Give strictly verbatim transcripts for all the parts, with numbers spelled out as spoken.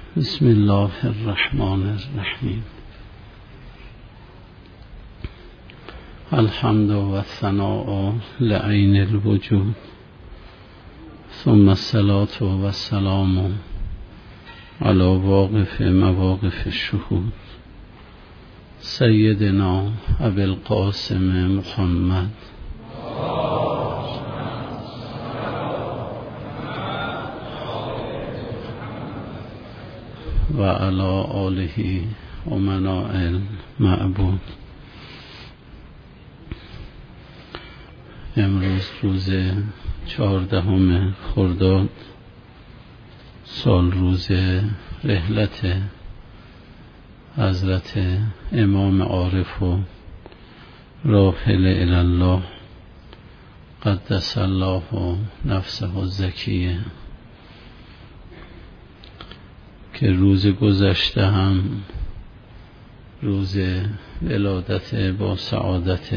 بسم الله الرحمن الرحیم. الحمد و الثناء لعین الوجود، ثم الصلاة و السلام علی واقف مواقف الشهود، سیدنا ابی القاسم محمد و علی آله و مناء المعبود. امروز روز چهاردهم خرداد، سال روز رحلت حضرت امام عارف و راحل الی الله قدس الله نفسه الزکیه، که روز گذشته هم روز ولادت با سعادت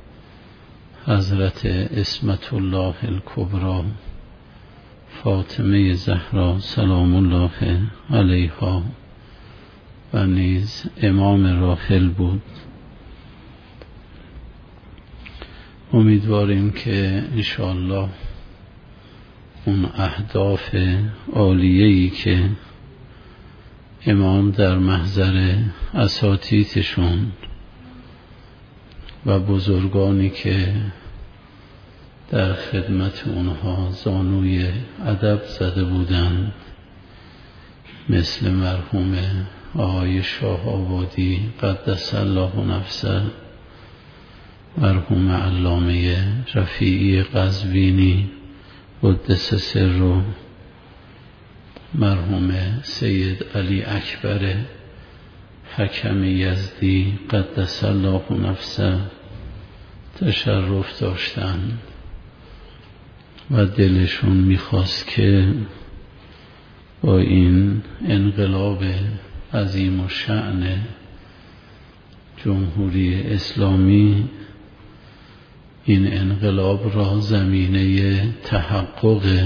حضرت عصمت الله الکبری فاطمه زهرا سلام الله علیها و نیز امام راحل بود. امیدواریم که انشاءالله اون اهداف عالیه‌ای که امام در محضر اساتیدشون و بزرگانی که در خدمت اونها زانوی ادب زده بودند، مثل مرحوم آقای شاه آبادی قدس الله نفسه، مرحوم علامه رفیعی قزوینی قدس سره، مرحوم سید علی اکبر حکم یزدی قدس الله نفسه تشرف داشتن و دلشون میخواست که با این انقلاب عظیم و شأن جمهوری اسلامی این انقلاب را زمینه تحقق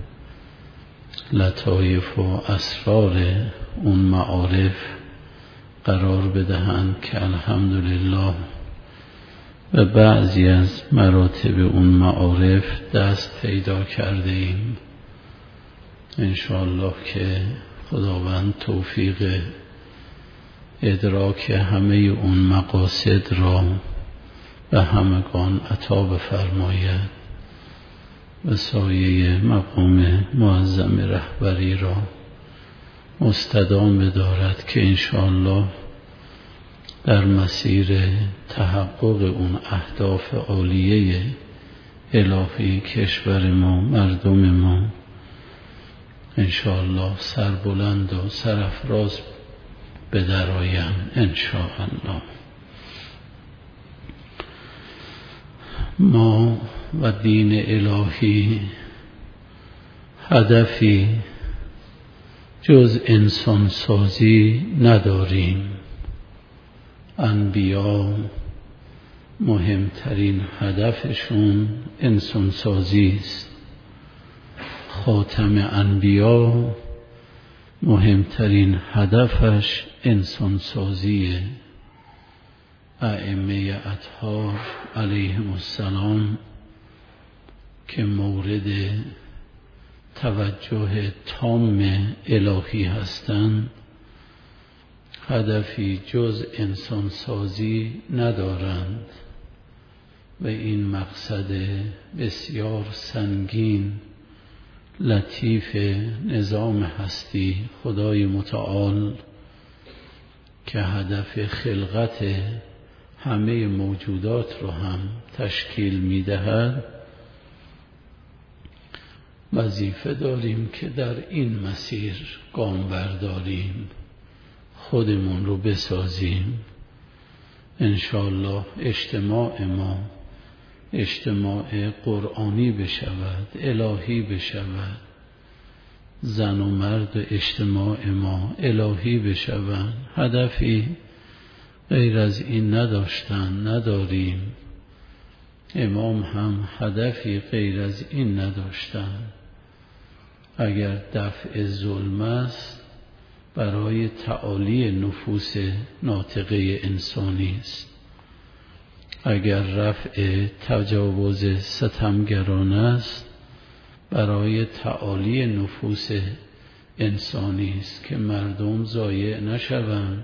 لطایف و اسرار اون معارف قرار بدهند که الحمدلله و بعضی از مراتب اون معارف دست پیدا کرده ایم. انشاءالله که خداوند توفیق ادراک همه اون مقاصد را به همگان عطا بفرماید و سایه مقام معظم رهبری را مستدام بدارد که انشاءالله در مسیر تحقق اون اهداف عالیه الهی کشور ما، مردم ما انشاءالله سربلند و سرافراز بدرآیند انشاءالله. ما و دین الهی هدفی جز انسان سازی نداریم. انبیا مهمترین هدفشون انسان سازی است. خاتم انبیا مهمترین هدفش انسان سازیه. ائمه اطهار علیهم السلام که مورد توجه تام الهی هستند هدفی جز انسان سازی ندارند و این مقصد بسیار سنگین لطیف نظام هستی خدای متعال که هدف خلقت همه موجودات رو هم تشکیل می‌دهد، وظیفه داریم که در این مسیر گام برداریم، خودمون رو بسازیم. انشاءالله اجتماع ما اجتماع قرآنی بشود، الهی بشود، زن و مرد و اجتماع ما الهی بشود. هدفی غیر از این نداشتن، نداریم. امام هم هدفی غیر از این نداشتن. اگر دفع ظلم است برای تعالی نفوس ناطقه انسانی است. اگر رفع تجاوز ستمگران است، برای تعالی نفوس انسانی است که مردم ضایع نشوند،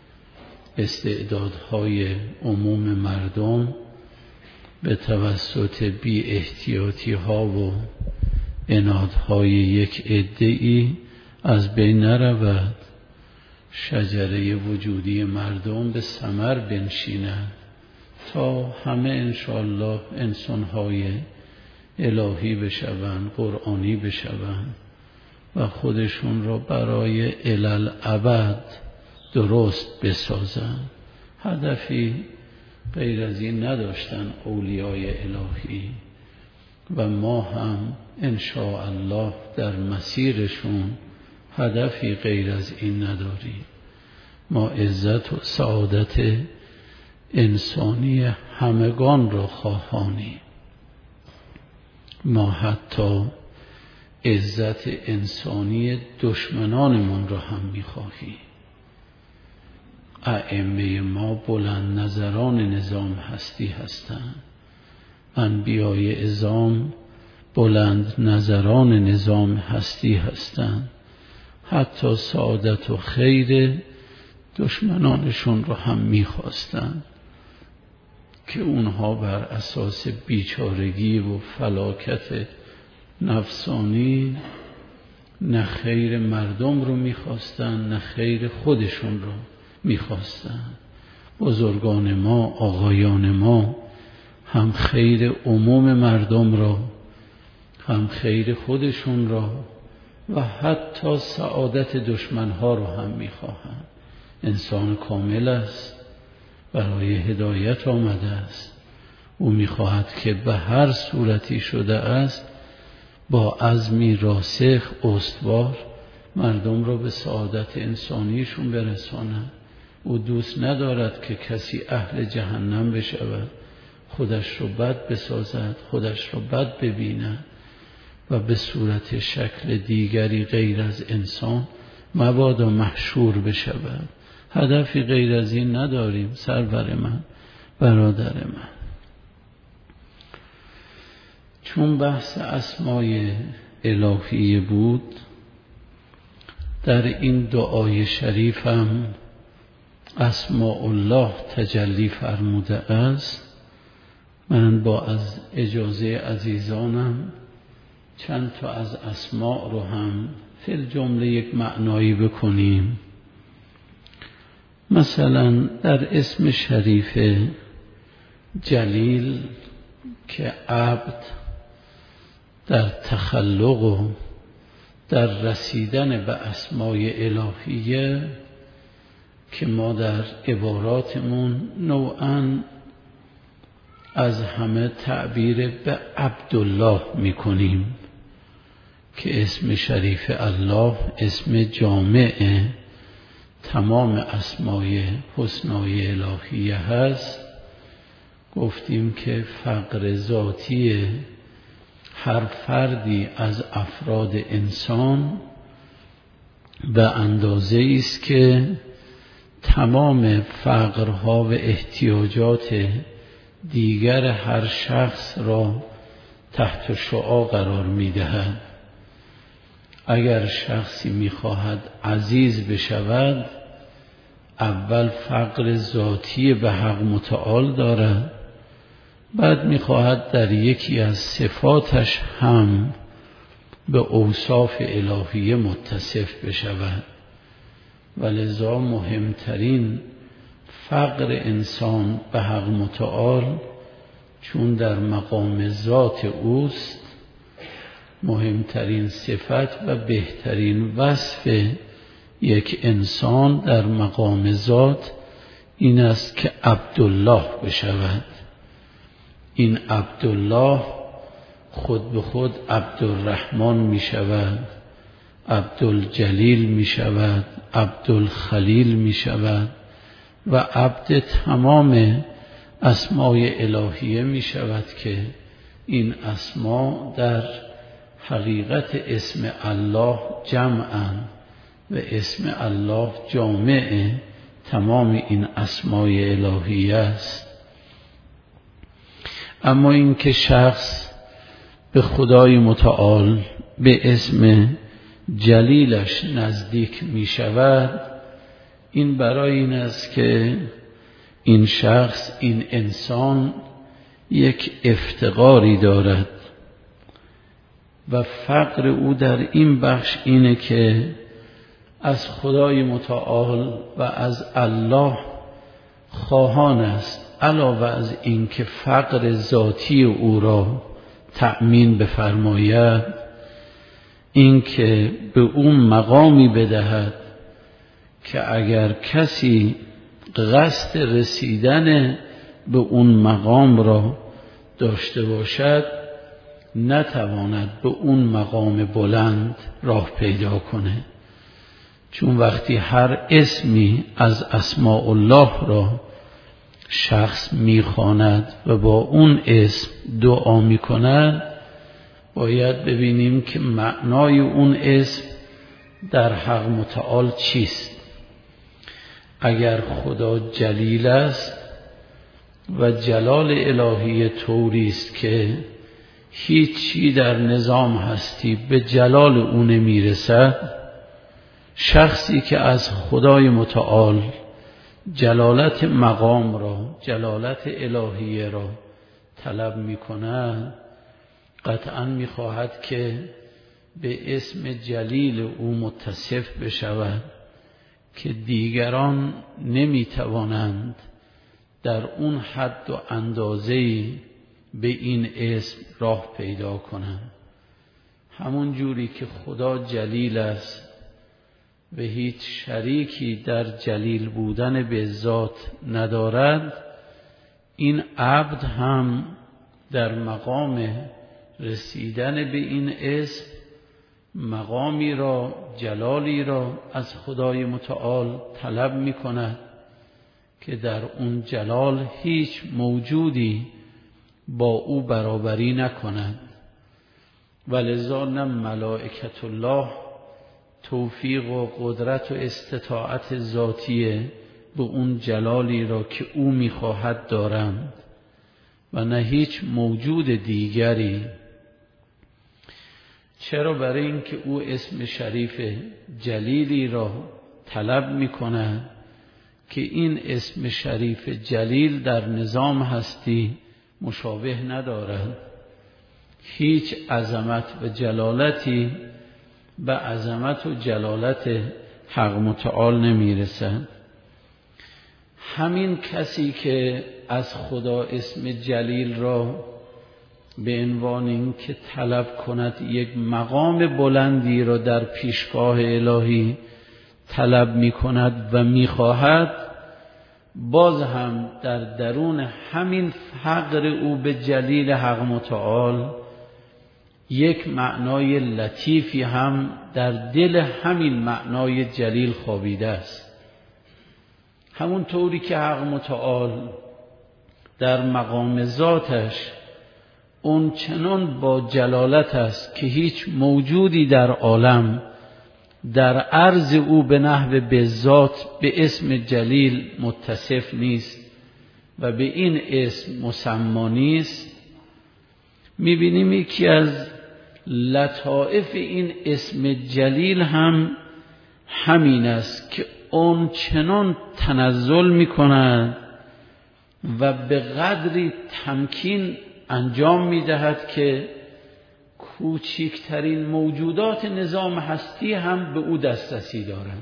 استعدادهای عموم مردم به توسط بی احتیاطی ها و عنادهای یک عده‌ای از بین نرود، شجره وجودی مردم به ثمر بنشیند تا همه انشاءالله انسانهای الهی بشوند، قرآنی بشوند و خودشون را برای الالعبد درست بسازند. هدفی غیر از این نداشتن اولیای الهی و ما هم انشاءالله در مسیرشون هدفی غیر از این نداریم. ما عزت و سعادت انسانی همگان را خواهانیم. ما حتی عزت انسانی دشمنانمون را هم می‌خواهیم. ائمه ما بلند نظران نظام هستی هستند. انبیای اعظام بلند نظران نظام هستی هستند. حتی سعادت و خیر دشمنانشون رو هم می‌خواستند که اونها بر اساس بیچارگی و فلاکت نفسانی نه خیر مردم رو می‌خواستند نه خیر خودشون رو می‌خواستند. بزرگان ما، آقایان ما هم خیر عموم مردم را، هم خیر خودشون را و حتی سعادت دشمنها را هم می‌خواهند. انسان کامل است، برای هدایت آمده است. او می‌خواهد که به هر صورتی شده است با عزمی راسخ استوار مردم را به سعادت انسانیشون برساند. او دوست ندارد که کسی اهل جهنم بشود، خودش رو بد بسازد، خودش رو بد ببیند و به صورت شکل دیگری غیر از انسان مبادا محشور بشود. هدفی غیر از این نداریم سرور من، برادر من. چون بحث اسمای الهی بود، در این دعای شریفم اسماء الله تجلی فرموده است. من با از اجازه عزیزانم چند تا از اسماء رو هم فی الجمله یک معنایی بکنیم. مثلا در اسم شریف جلیل که عبد در تخلق و در رسیدن به اسمای الهیه که ما در عباراتمون نوعاً از همه تعبیر به عبدالله میکنیم که اسم شریف الله اسم جامع تمام اسمای حسنای الهیه هست. گفتیم که فقر ذاتی هر فردی از افراد انسان به اندازه است که تمام فقرها و احتیاجات دیگر هر شخص را تحت شعاع قرار می‌دهد. اگر شخصی می‌خواهد عزیز بشود، اول فقر ذاتی به حق متعال دارد، بعد می‌خواهد در یکی از صفاتش هم به اوصاف الهیه متصف بشود. ولذا مهمترین فقر انسان به حق متعال چون در مقام ذات اوست، مهمترین صفت و بهترین وصف یک انسان در مقام ذات این است که عبدالله بشود. این عبدالله خود به خود عبدالرحمن می شود، عبدالجلیل می شود، عبدالخلیل می شود و عبد تمام اسمای الهیه می شود که این اسما در حقیقت اسم الله جمعاً و اسم الله جامع تمام این اسمای الهی است. اما این که شخص به خدای متعال به اسم جلیلش نزدیک می شود، این برای این است که این شخص، این انسان یک افتقاری دارد و فقر او در این بخش اینه که از خدای متعال و از الله خواهان است، علاوه از این که فقر ذاتی او را تأمین بفرماید، این که به اون مقامی بدهد که اگر کسی قصد رسیدن به اون مقام را داشته باشد نتواند به اون مقام بلند راه پیدا کنه. چون وقتی هر اسمی از اسماء الله را شخص میخواند و با اون اسم دعا میکند، باید ببینیم که معنای اون اسم در حق متعال چیست. اگر خدا جلیل است و جلال الهی طوری است که هیچی در نظام هستی به جلال او نمیرسد، شخصی که از خدای متعال جلالت مقام را، جلالت الهی را طلب می‌کند، قطعاً می‌خواهد که به اسم جلیل او متصف بشود که دیگران نمی‌توانند در اون حد و اندازه‌ای به این اسم راه پیدا کنند. همون جوری که خدا جلیل است و هیچ شریکی در جلیل بودن به ذات ندارد، این عبد هم در مقام رسیدن به این اسم مقامی را، جلالی را از خدای متعال طلب می کند که در اون جلال هیچ موجودی با او برابری نکند. ولذا نه ملائکت الله توفیق و قدرت و استطاعت ذاتیه به اون جلالی را که او میخواهد دارند و نه هیچ موجود دیگری. چرا؟ برای اینکه او اسم شریف جلیلی را طلب میکند که این اسم شریف جلیل در نظام هستی مشابه ندارد. هیچ عظمت و جلالتی به عظمت و جلالت حق متعال نمیرسد. همین کسی که از خدا اسم جلیل را به عنوان این که طلب کند یک مقام بلندی را در پیشگاه الهی طلب می کند و می خواهد، باز هم در درون همین فقر او به جلیل حق متعال یک معنای لطیفی هم در دل همین معنای جلیل خوابیده است. همون طوری که حق متعال در مقام ذاتش اون چنان با جلالت است که هیچ موجودی در عالم در عرض او به نحو به ذات به اسم جلیل متصف نیست و به این اسم مسمی نیست. می‌بینیم یکی از لطائف این اسم جلیل هم همین است که اون چنان تنزل می‌کند و به قدری تمکین انجام می‌دهد که کوچکترین موجودات نظام هستی هم به او دسترسی دارند.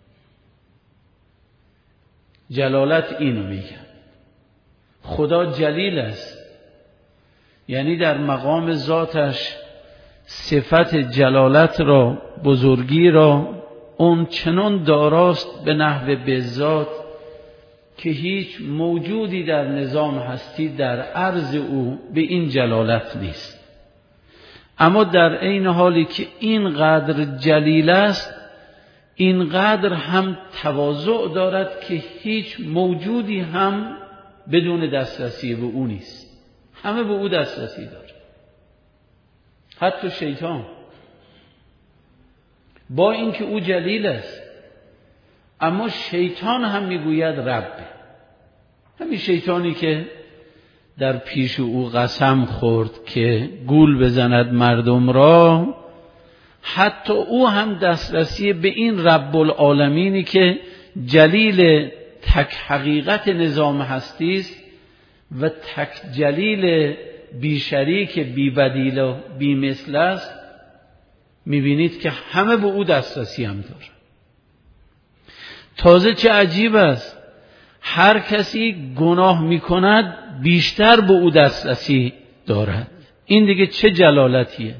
جلالت اینو میگن. خدا جلیل است، یعنی در مقام ذاتش صفت جلالت را، بزرگی را اون چنان داراست به نحو به ذات که هیچ موجودی در نظام هستی در عرض او به این جلالت نیست. اما در عین حالی که این قدر جلیل است، این قدر هم تواضع دارد که هیچ موجودی هم بدون دسترسی به او نیست. همه به او دسترسی دارد، حتی شیطان. با اینکه او جلیل است. اما شیطان هم میگوید ربه. همین شیطانی که در پیش او قسم خورد که گول بزند مردم را، حتی او هم دسترسی به این رب العالمینی که جلیل تک حقیقت نظام هستی است و تک جلیل بی شریک بی بدیل و بی مثل است، میبینید که همه به او دسترسی هم داره. تازه چه عجیب است، هر کسی گناه میکند بیشتر به او دسترسی دارد. این دیگه چه جلالتیه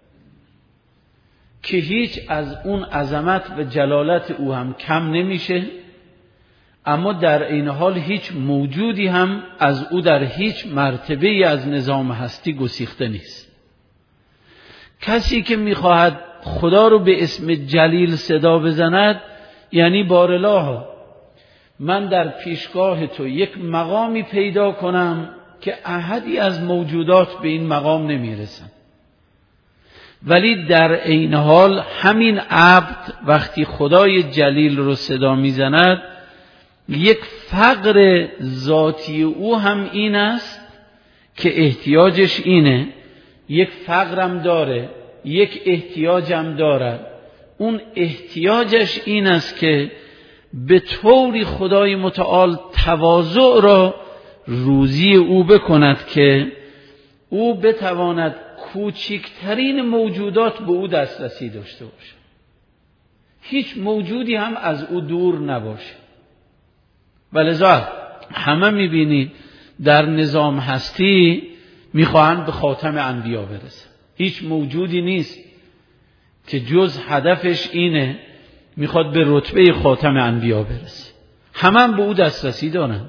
که هیچ از اون عظمت و جلالت او هم کم نمیشه، اما در این حال هیچ موجودی هم از او در هیچ مرتبه‌ای از نظام هستی گسیخته نیست. کسی که میخواهد خدا رو به اسم جلیل صدا بزند، یعنی بارالله من در پیشگاه تو یک مقامی پیدا کنم که احدی از موجودات به این مقام نمیرسن. ولی در این حال همین عبد وقتی خدای جلیل رو صدا میزند، یک فقر ذاتی او هم این است که احتیاجش اینه، یک فقرم داره، یک احتیاجم داره. اون احتیاجش این است که به طوری خدای متعال تواضع را روزی او بکند که او بتواند کوچکترین موجودات به او دسترسی داشته باشه، هیچ موجودی هم از او دور نباشه. ولذا همه میبینید در نظام هستی میخواهند به خاتم انبیا برسن. هیچ موجودی نیست که جز هدفش اینه میخواد به رتبه خاتم انبیا برسه. همه هم به او دسترسی دارن.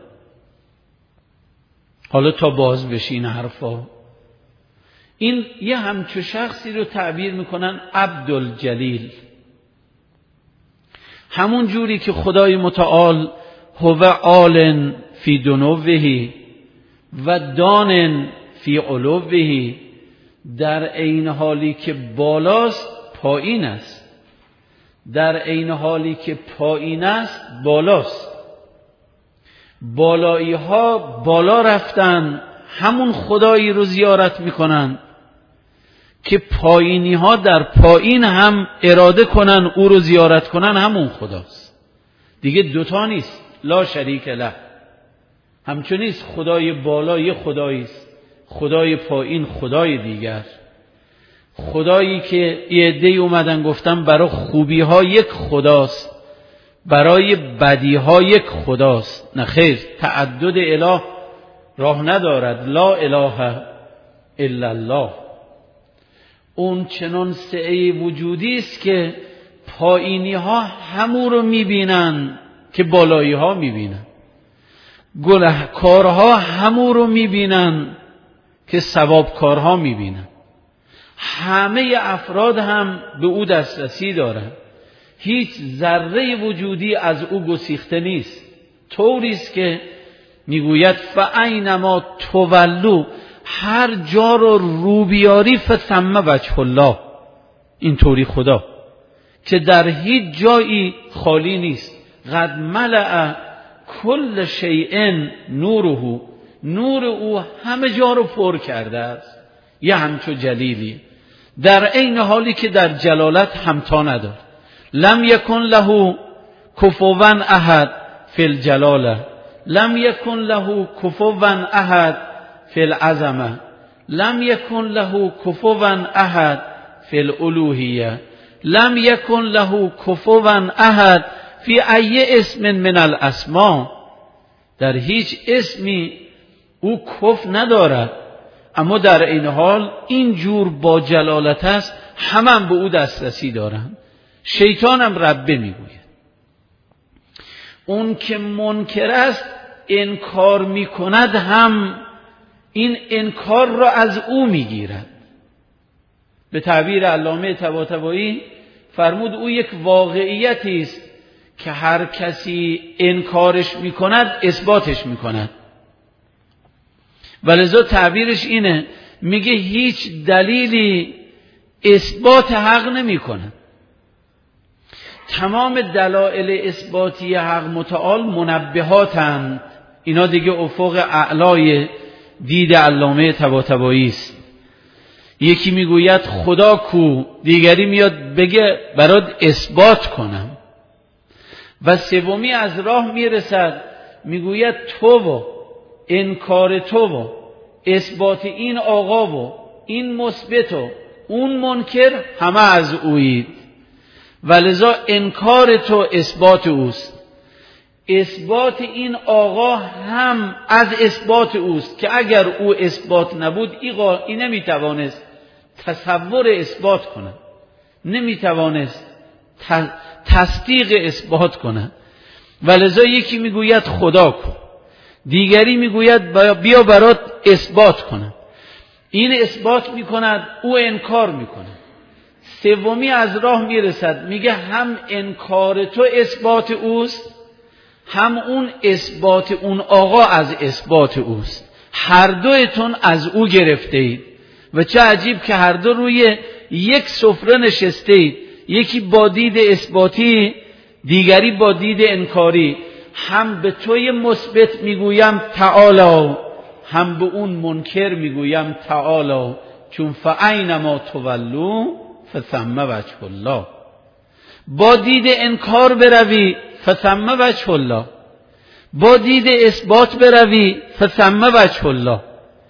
حالا تا باز بشه این حرفا، این یه همچو شخصی رو تعبیر میکنن عبدالجلیل. همون جوری که خدای متعال هو عالن فی دنوه و دانن فی علوه، در عین حالی که بالاست پایین است، در عین حالی که پایین است بالاست. بالایی ها بالا رفتن همون خدایی رو زیارت میکنن که پایینی ها در پایین هم اراده کنن او رو زیارت کنن، همون خداست دیگه. دوتا نیست، لا شریک له. همچون نیست خدای بالا یه خداییست، خدای پایین خدای دیگر. خدایی که یه عده‌ای اومدن گفتن برای خوبی ها یک خداست، برای بدی ها یک خداست. نه خیر، تعدد اله راه ندارد. لا اله الا الله. اون چنان سعه وجودی است که پایینی ها همون رو میبینن که بالایی ها میبینن، گناهکارها همون رو میبینن که ثوابکارها میبینن. همه افراد هم به او دسترسی دارن، هیچ ذره وجودی از او گسیخته نیست. طوری است که میگوید فاینما تولوا، هر جا رو رو بیاری فثم وجه الله. این طوری خدا که در هیچ جایی خالی نیست. قد ملأ کل شیء نوره، نور او همه جا رو پر کرده است. یه همچو جلیلی، در عین حالی که در جلالت همتا نداره. لم یکن له کفوا احد فی الجلاله، لم یکن له کفوا احد فی العظمه، لم یکن له کفوا احد فی الالوهیه، لم یکن له کفوا احد فی ای اسم من الاسماء. در هیچ اسمی او کف ندارد، اما در این حال این جور با جلالت است، همه هم به او دسترسی دارند. شیطان هم ربه میگوید. اون که منکر است انکار میکند هم این انکار را از او میگیرد. به تعبیر علامه طباطبایی فرمود او یک واقعیتی است که هر کسی انکارش میکند اثباتش میکند. ولذا تعبیرش اینه، میگه هیچ دلیلی اثبات حق نمیکند. تمام دلایل اثباتی حق متعال منبهاتند. اینا دیگه افق اعلای دید علامه طباطبایی است. یکی میگوید خدا کو، دیگری میاد بگه برات اثبات کنم، و سومی از راه میرسد میگوید تو و انکار تو و اثبات این آقا و این مثبت و اون منکر همه از اویید، ولذا انکار تو اثبات اوست، اثبات این آقا هم از اثبات اوست که اگر او اثبات نبود این نمیتوانست تصور اثبات کنه، نمیتوانست تصدیق اثبات کنه. ولذا یکی میگوید خدا کن، دیگری میگوید بیا برات اثبات کنه، این اثبات میکند او انکار میکنه، سومی از راه میرسد میگه هم انکار تو اثبات اوست هم اون اثبات اون آقا از اثبات اوست، هر دویتون از او گرفته اید و چه عجیب که هر دو روی یک سفره نشسته اید، یکی با دید اثباتی دیگری با دید انکاری، هم به توی مثبت میگویم تعالی هم به اون منکر میگویم تعالی، چون فاینما تولوا فثم وجه الله. با دید انکار بروی فثم وجه الله، با دید اثبات بروی فثم وجه الله.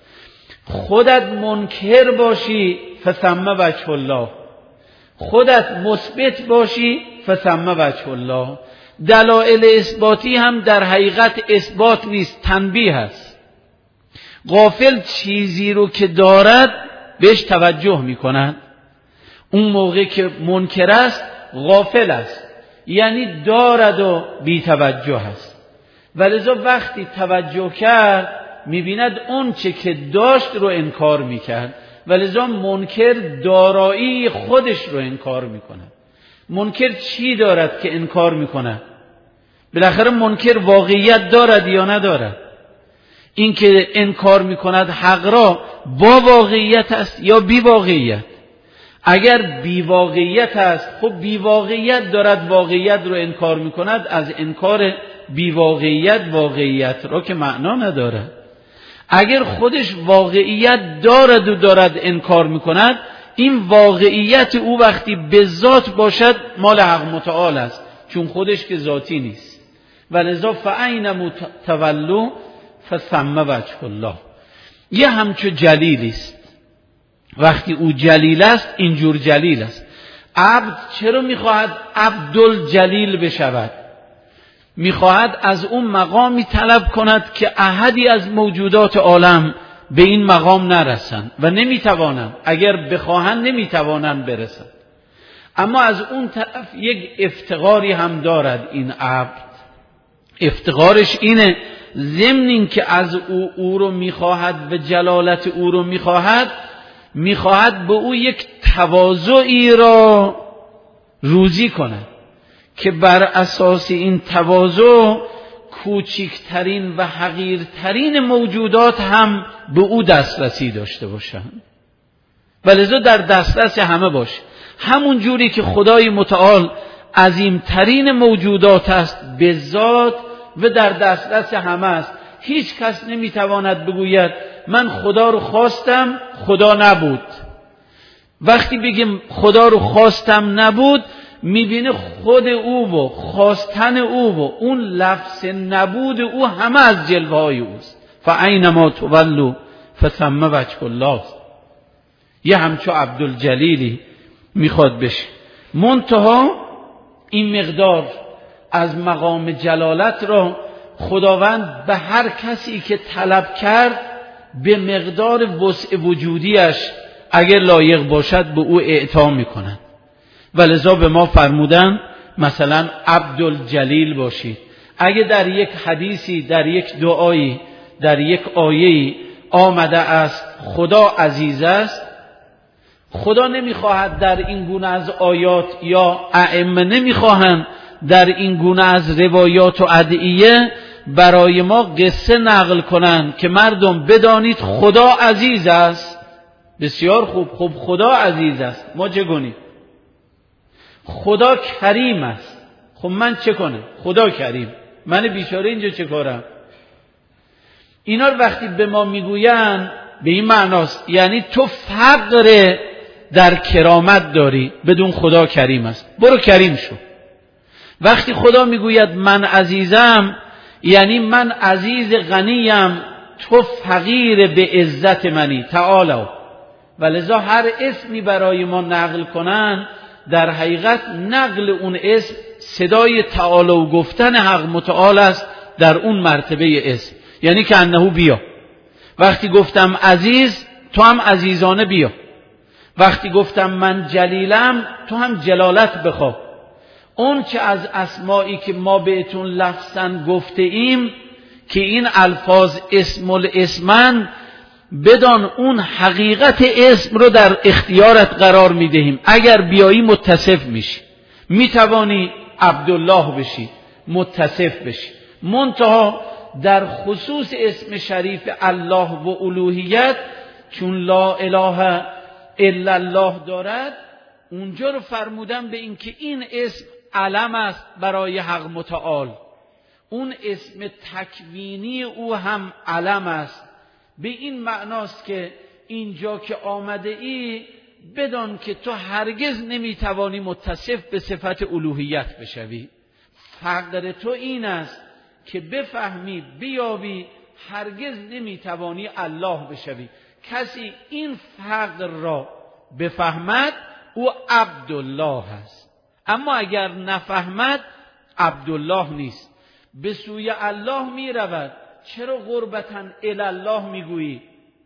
خودت منکر باشی فثم وجه الله، خودت مثبت باشی فثم وجه الله. دلایل اثباتی هم در حقیقت اثبات نیست، تنبیه است. غافل چیزی رو که دارد بهش توجه میکند، اون موقع که منکر است غافل است، یعنی دارد و بی توجه است. ولذا وقتی توجه کرد میبیند اون چه که داشت رو انکار میکرد. ولذا منکر دارایی خودش رو انکار میکنه. منکر چی دارد که انکار میکنه؟ بالاخره منکر واقعیت دارد یا ندارد؟ این که انکار میکند حق را با واقعیت است یا بی واقعیت؟ اگر بی واقعیت است خب بی واقعیت دارد واقعیت رو انکار میکند، از انکار بی واقعیت واقعیت را که معنا ندارد. اگر خودش واقعیت دارد و دارد انکار میکند، این واقعیت او وقتی به ذات باشد مال حق متعال است، چون خودش که ذاتی نیست. ولذا فاینما تولوا فثم وجه الله. یه همچو جلیل است، وقتی او جلیل است اینجور جلیل است. عبد چرا میخواهد عبدالجلیل بشود؟ میخواهد از اون مقامی طلب کند که احدی از موجودات عالم به این مقام نرسند و نمیتوانند، اگر بخواهند نمیتوانند برسند. اما از اون طرف یک افتقاری هم دارد این عبد. افتقارش اینه، ضمن این که از او او رو میخواهد و جلالت او رو میخواهد، میخواهد به او یک تواضعی را روزی کند که بر اساس این تواضع کوچکترین و حقیرترین موجودات هم به او دسترسی داشته باشند، ولذا در دسترس همه باشه. همون جوری که خدای متعال عظیمترین موجودات است به ذات و در دسترس همه است. هیچ کس نمیتواند بگوید من خدا رو خواستم خدا نبود. وقتی بگیم خدا رو خواستم نبود، میبینه خود او و خواستن او و اون لفظ نبود او همه از جلوه های اوست. فاینما تولوا فثم وجه الله. یه همچو عبدالجلیلی میخواد بشه. منتها این مقدار از مقام جلالت را خداوند به هر کسی که طلب کرد به مقدار وسع وجودیش اگر لایق باشد به او اعطا میکند. ولذا به ما فرمودن مثلا عبدالجلیل باشید. اگه در یک حدیثی، در یک دعایی، در یک آیه‌ای آمده است خدا عزیز است، خدا نمیخواهد در این گونه از آیات یا ائمه نمیخواهند در این گونه از روایات و ادعیه برای ما قصه نقل کنند که مردم بدانید خدا عزیز است. بسیار خوب، خوب خدا عزیز است، ما چه کنیم؟ خدا کریم است. خب من چه کنم؟ خدا کریم، من بیچاره اینجا چه کارم؟ اینا وقتی به ما میگوین به این معناست، یعنی تو فقر در کرامت داری، بدون خدا کریم است، برو کریم شو. وقتی خدا میگوید من عزیزم، یعنی من عزیز غنیم، تو فقیر به عزت منی. تعالی. ولذا هر اسمی برای ما نقل کنن، در حقیقت نقل اون اسم صدای تعالی و گفتن حق متعال است در اون مرتبه اسم، یعنی که انه بیا. وقتی گفتم عزیز، تو هم عزیزانه بیا. وقتی گفتم من جلیلم، تو هم جلالت بخوا. اون چه از اسمایی که ما بهتون لفظاً گفته ایم که این الفاظ اسم الاسمن، بدان اون حقیقت اسم رو در اختیارت قرار میدهیم. اگر بیایی متصف میشی، میتوانی عبدالله بشی، متصف بشی. منتها در خصوص اسم شریف الله و الوهیت، چون لا اله الا الله دارد، اونجا رو فرمودن به این که این اسم علم است برای حق متعال. اون اسم تکوینی او هم علم است. به این معناست که اینجا که آمده ای، بدان که تو هرگز نمیتوانی متصف به صفت الوهیت بشوی. فقر تو این است که بفهمی، بیابی، هرگز نمیتوانی الله بشوی. کسی این فقر را بفهمد، او عبدالله است. اما اگر نفهمد، عبدالله نیست. به سوی الله می رود. چرا قربتاً الی الله میگویی؟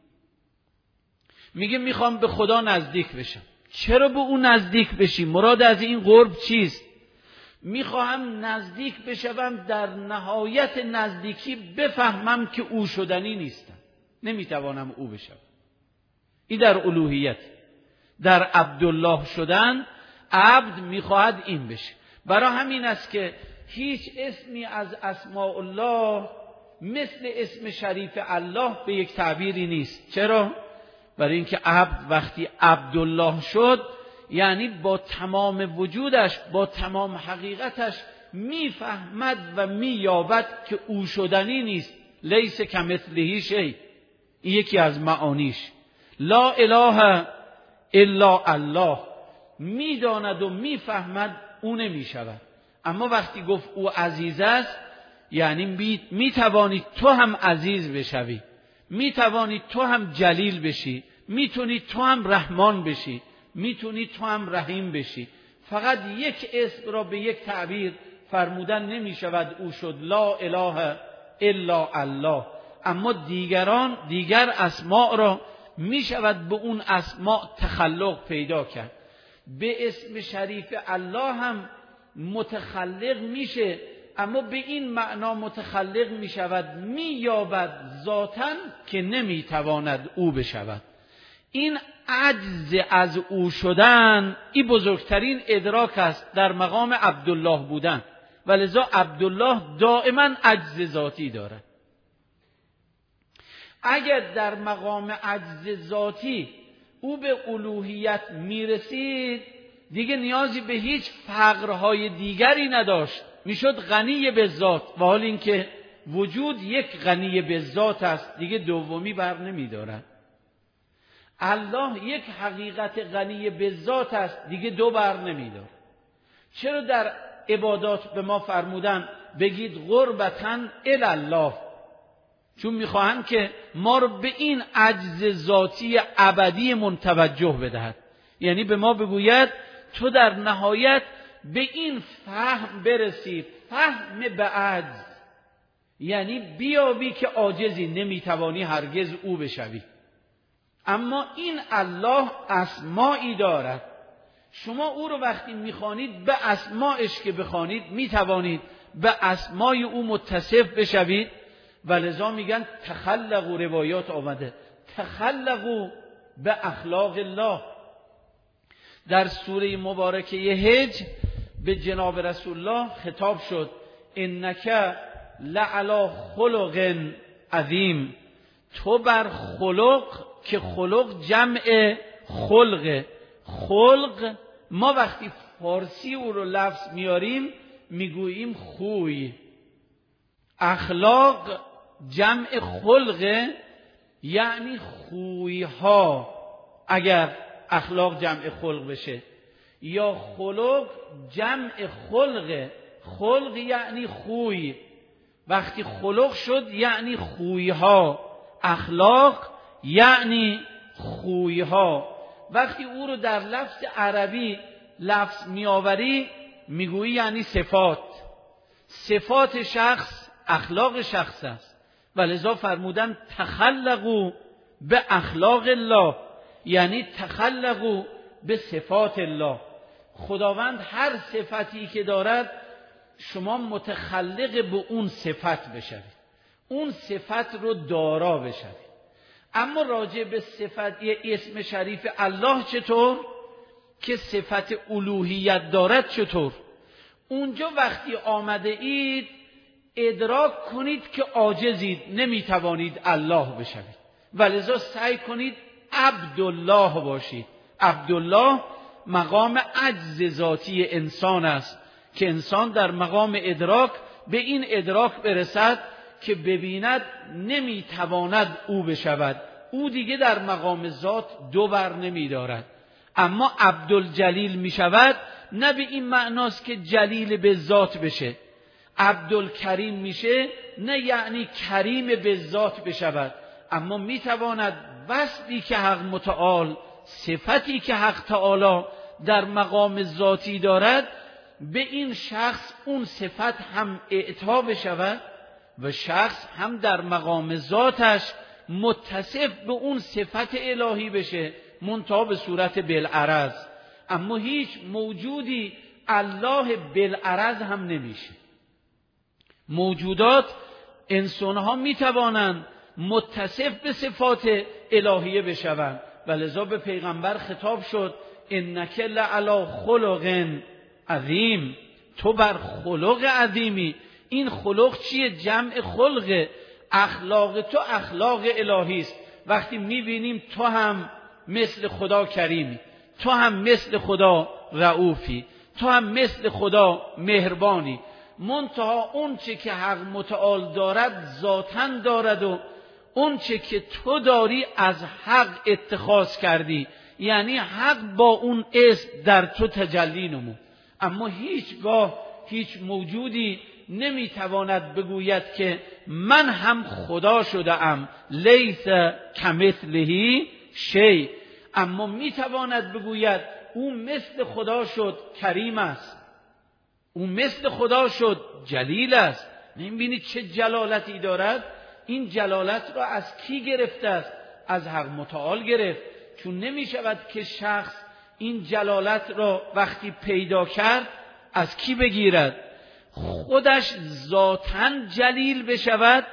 میگه میخوام به خدا نزدیک بشم. چرا به او نزدیک بشی؟ مراد از این قرب چیست؟ میخواهم نزدیک بشوم، در نهایت نزدیکی بفهمم که او شدنی نیستم، نمیتوانم او بشم. این در الوهیت. در عبدالله شدن، عبد میخواهد این بشه. برای همین است که هیچ اسمی از اسماء الله مثل اسم شریف الله به یک تعبیری نیست. چرا؟ برای اینکه عبد وقتی عبدالله شد، یعنی با تمام وجودش، با تمام حقیقتش میفهمد و مییابد که او شدنی نیست. لیس کمثله شیء. این یکی از معانیش. لا اله الا الله. میداند و میفهمد او نمیشود. اما وقتی گفت او عزیز است، یعنی میتوانی تو هم عزیز بشوی، میتوانی تو هم جلیل بشی، میتونی تو هم رحمان بشی، میتونی تو هم رحیم بشی. فقط یک اسم را به یک تعبیر فرمودن نمیشود او شد لا اله الا الله. اما دیگران، دیگر اسماء را میشود به اون اسماء تخلق پیدا کرد. به اسم شریف الله هم متخلق میشه، اما به این معنا متخلق می شود، می یابد ذاتاً که نمی تواند او بشود. این عجز از او شدن، این بزرگترین ادراک است در مقام عبدالله بودن. ولذا عبدالله دائما عجز ذاتی دارد. اگر در مقام عجز ذاتی او به الوهیت می رسید، دیگه نیازی به هیچ فقرهای دیگری نداشت، میشد غنی به ذات. و حال اینکه وجود یک غنی به ذات است، دیگه دومی بر نمیدارد. الله یک حقیقت غنی به ذات است، دیگه دو بر نمیدارد. چرا در عبادات به ما فرمودن بگید قربتاً الی الله؟ چون میخواهند که ما رو به این عجز ذاتی ابدی من توجه بدهد. یعنی به ما بگوید تو در نهایت به این فهم برسی، فهم به عجز، یعنی بیابی که عاجزی، نمیتوانی هرگز او بشوی. اما این الله اسمایی دارد. شما او رو وقتی میخوانید، به اسمایش که بخوانید، میتوانید به اسمای او متصف بشوید. ولذا میگن تخلقوا، روایات آمده تخلقوا به اخلاق الله. در سوره مبارکه حج به جناب رسول الله خطاب شد انک لعلی خلق عظیم. تو بر خلق، که خلق جمع خلق. خلق ما وقتی فارسی او رو لفظ میاریم میگوییم خوی. اخلاق جمع خلق یعنی خوی ها، اگر اخلاق جمع خلق بشه، یا خلق جمع خلق. خلق یعنی خوی، وقتی خلق شد یعنی خوی ها. اخلاق یعنی خوی ها. وقتی او رو در لفظ عربی لفظ میآوری میگویی یعنی صفات. صفات شخص اخلاق شخص است. ولذا فرمودن تخلقوا به اخلاق الله، یعنی تخلقوا به صفات الله. خداوند هر صفتی که دارد شما متخلق به اون صفت بشوید، اون صفت رو دارا بشوید. اما راجع به صفت اسم شریف الله چطور که صفت الوهیت دارد چطور؟ اونجا وقتی آمده اید ادراک کنید که عاجزید، نمیتوانید الله بشوید، ولذا سعی کنید عبدالله باشید. عبدالله مقام عجز ذاتی انسان است که انسان در مقام ادراک به این ادراک برسد که ببیند نمیتواند او بشود، او دیگه در مقام ذات دو بر نمیدارد. اما عبدالجلیل میشود، نه به این معناست که جلیل به ذات بشه. عبدالکریم میشه، نه یعنی کریم به ذات بشود، اما میتواند وصفی که حق متعال، صفتی که حق تعالی در مقام ذاتی دارد، به این شخص اون صفت هم اعطا بشود و شخص هم در مقام ذاتش متصف به اون صفت الهی بشه، منتها به صورت بالعرض. اما هیچ موجودی الله بالعرض هم نمیشه. موجودات انسانها میتوانند متصف به صفات الهیه بشوند، ولذا به پیغمبر خطاب شد انک لعلی خلق عظیم، تو بر خلق عظیمی. این خلق چیه؟ جمع خلق. اخلاق تو اخلاق الهی است. وقتی میبینیم تو هم مثل خدا کریمی، تو هم مثل خدا رؤوفی، تو هم مثل خدا مهربانی، منتها اون چه که حق متعال دارد ذاتاً دارد و اون چه که تو داری از حق اتخاذ کردی، یعنی حق با اون اسم در تو تجلی نمود. اما هیچگاه هیچ موجودی نمیتواند بگوید که من هم خدا شده ام، لیس کمثله شیء، اما میتواند بگوید او مثل خدا شد کریم است، او مثل خدا شد جلیل است. نمیبینید چه جلالتی دارد؟ این جلالت را از کی گرفته است؟ از حق متعال گرفت. چون نمیشود که شخص این جلالت را وقتی پیدا کرد از کی بگیرد؟ خودش ذاتاً جلیل بشود،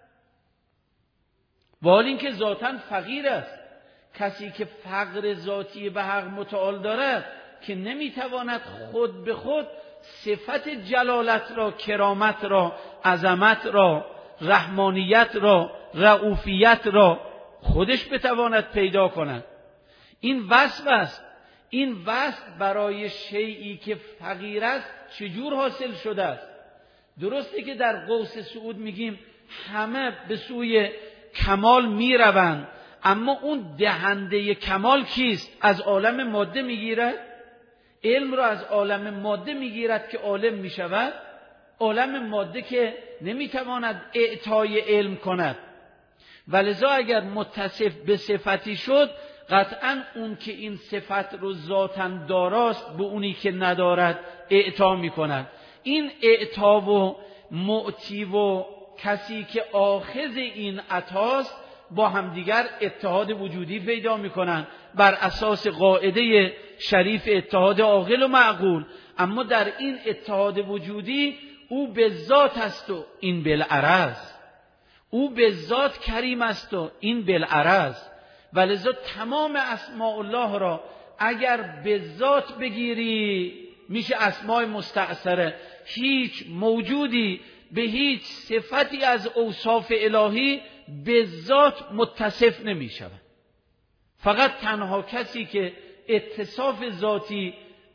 ولی اینکه ذاتاً فقیر است. کسی که فقر ذاتی به حق متعال دارد که نمیتواند خود به خود صفت جلالت را، کرامت را، عظمت را، رحمانیت را، رؤوفیت را خودش بتواند پیدا کند. این وصف است. این وصف برای شیئی که فقیر است چجور حاصل شده است؟ درسته که در قوس سعود میگیم همه به سوی کمال میروند، اما اون دهنده کمال کیست؟ از عالم ماده میگیرد؟ علم را از عالم ماده میگیرد که عالم میشود؟ عالم ماده که نمیتواند اعطای علم کند. ولذا اگر متصف به صفتی شد، قطعا اون که این صفت رو ذاتاً داراست به اونی که ندارد اعطا میکند. این اعطا و معطی و کسی که آخذ این عطاست با همدیگر اتحاد وجودی پیدا میکنند بر اساس قاعده شریف اتحاد عاقل و معقول. اما در این اتحاد وجودی او به ذات است و این بالعرض، او به ذات کریم است و این بالعرض. ولذا تمام اسماء الله را اگر به ذات بگیری میشه اسماء مستعصره. هیچ موجودی به هیچ صفتی از اوصاف الهی به ذات متصف نمی شود. فقط تنها کسی که اتصاف ذاتی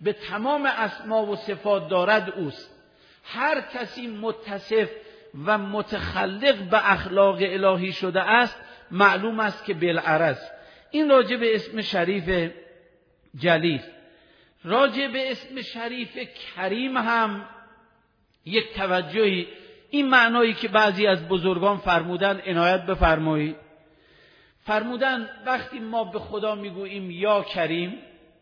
به تمام اسما و صفات دارد اوست. هر کسی متصف و متخلق به اخلاق الهی شده است، معلوم است که بالعرض. این راجع به اسم شریف جلیل. راجع به اسم شریف کریم هم یک توجهی، این معنایی که بعضی از بزرگان فرمودن عنایت بفرمایید. فرمودن وقتی ما به خدا میگوییم یا کریم،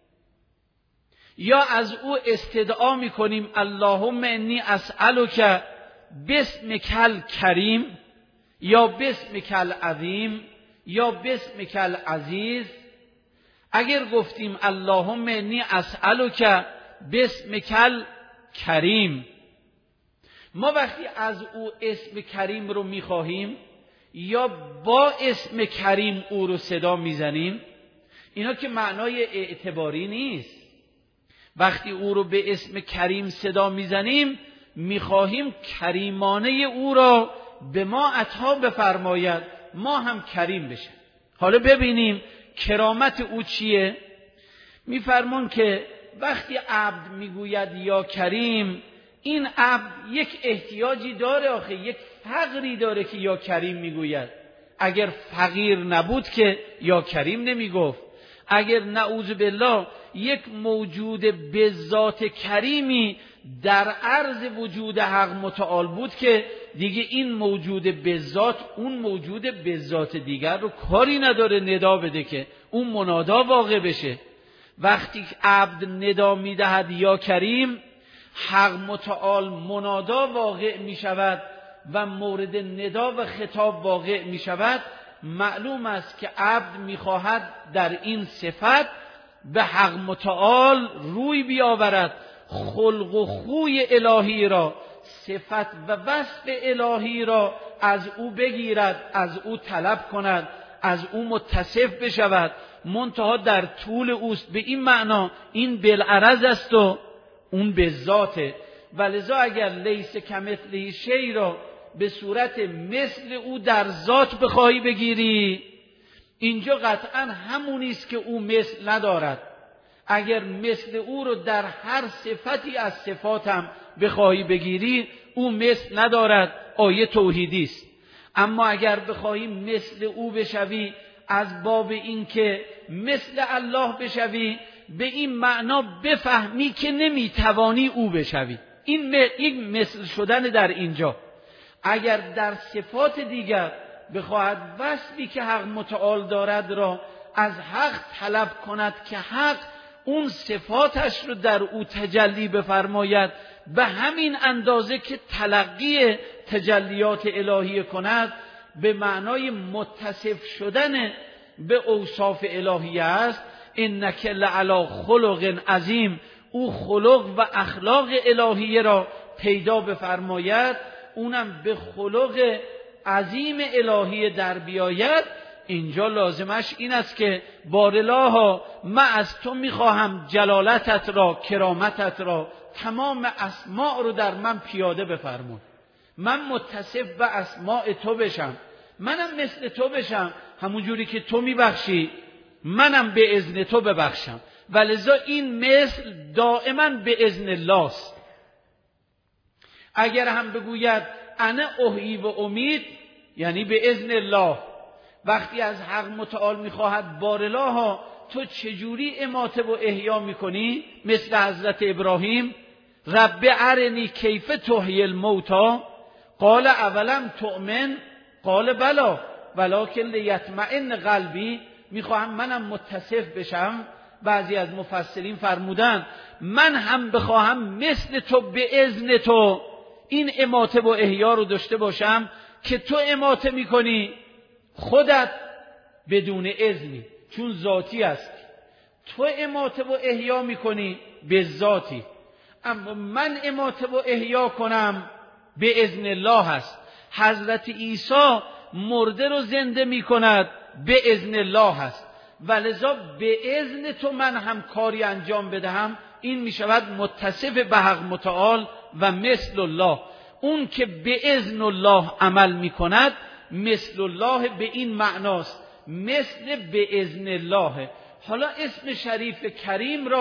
یا از او استدعا میکنیم اللهم انی اسألک باسمک الکریم یا باسمک العظیم یا باسمک العزیز، اگر گفتیم اللهم انی اسألک باسمک الکریم، ما وقتی از او اسم کریم رو میخواهیم یا با اسم کریم او رو صدا میزنیم، اینا که معنای اعتباری نیست. وقتی او رو به اسم کریم صدا میزنیم میخواهیم کریمانه او را به ما عطا بفرماید، ما هم کریم بشیم. حالا ببینیم کرامت او چیه. میفرمان که وقتی عبد میگوید یا کریم، این عبد یک احتیاجی داره، آخه یک فقری داره که یا کریم میگوید. اگر فقیر نبود که یا کریم نمیگفت. اگر نعوذ بالله یک موجود به ذات کریمی در عرض وجود حق متعال بود که دیگه این موجود به ذات اون موجود به ذات دیگر رو کاری نداره ندا بده که اون منادا واقع بشه. وقتی عبد ندا میدهد یا کریم، حق متعال منادا واقع می شود و مورد ندا و خطاب واقع می شود. معلوم است که عبد می خواهد در این صفت به حق متعال روی بیاورد، خلق و خوی الهی را، صفت و وصف الهی را از او بگیرد، از او طلب کند، از او متصف بشود. منتها در طول اوست. به این معنا این بالعرض است و اون به ذاته. ولذا اگر لیس کمثله شیء را به صورت مثل او در ذات بخواهی بگیری، اینجا قطعا همونی است که او مثل ندارد. اگر مثل او رو در هر صفتی از صفاتم بخواهی بگیری، او مثل ندارد، آیه توحیدی است. اما اگر بخواهی مثل او بشوی از باب این که مثل الله بشوی، به این معنا بفهمی که نمیتوانی او بشوی. این یک مثل شدن در اینجا. اگر در صفات دیگر بخواهد وصفی که حق متعال دارد را از حق طلب کند که حق اون صفاتش رو در او تجلی بفرماید، به همین اندازه که تلقی تجلیات الهی کند، به معنای متصف شدن به اوصاف الهی است. انک لعلی خلق عظیم، او خلق و اخلاق الهی را پیدا بفرماید، اونم به خلق عظیم الهی در بیاید. اینجا لازمش این است که بارالله من از تو میخواهم جلالتت را، کرامتت را، تمام اسماء رو در من پیاده بفرما. من متصف به اسماء تو بشم، منم مثل تو بشم، همون جوری که تو میبخشی منم به اذن تو ببخشم. ولذا این مثل دائما به اذن الله است. اگر هم بگوید انا احیی و امید، یعنی به اذن الله. وقتی از حق متعال میخواهد بارالله تو چجوری اماته و احیا میکنی، مثل حضرت ابراهیم رب ارنی کیف تحیی الموتی قال اولم تؤمن قال بلا ولکن لیطمئن قلبی. میخواهم منم متصف بشم. بعضی از مفسرین فرمودن من هم بخواهم مثل تو به اذن تو این اماته و احیا رو داشته باشم که تو اماته میکنی خودت بدون اذنی، چون ذاتی است. تو اماته و احیا میکنی به ذاتی، اما من اماته و احیا کنم به اذن الله هست. حضرت عیسی مرده رو زنده میکند به اذن الله هست. ولذا به اذن تو من هم کاری انجام بدهم، این میشود متصف به حق متعال و مثل الله. اون که به اذن الله عمل میکند مثل الله به این معناست، مثل به اذن الله. حالا اسم شریف کریم را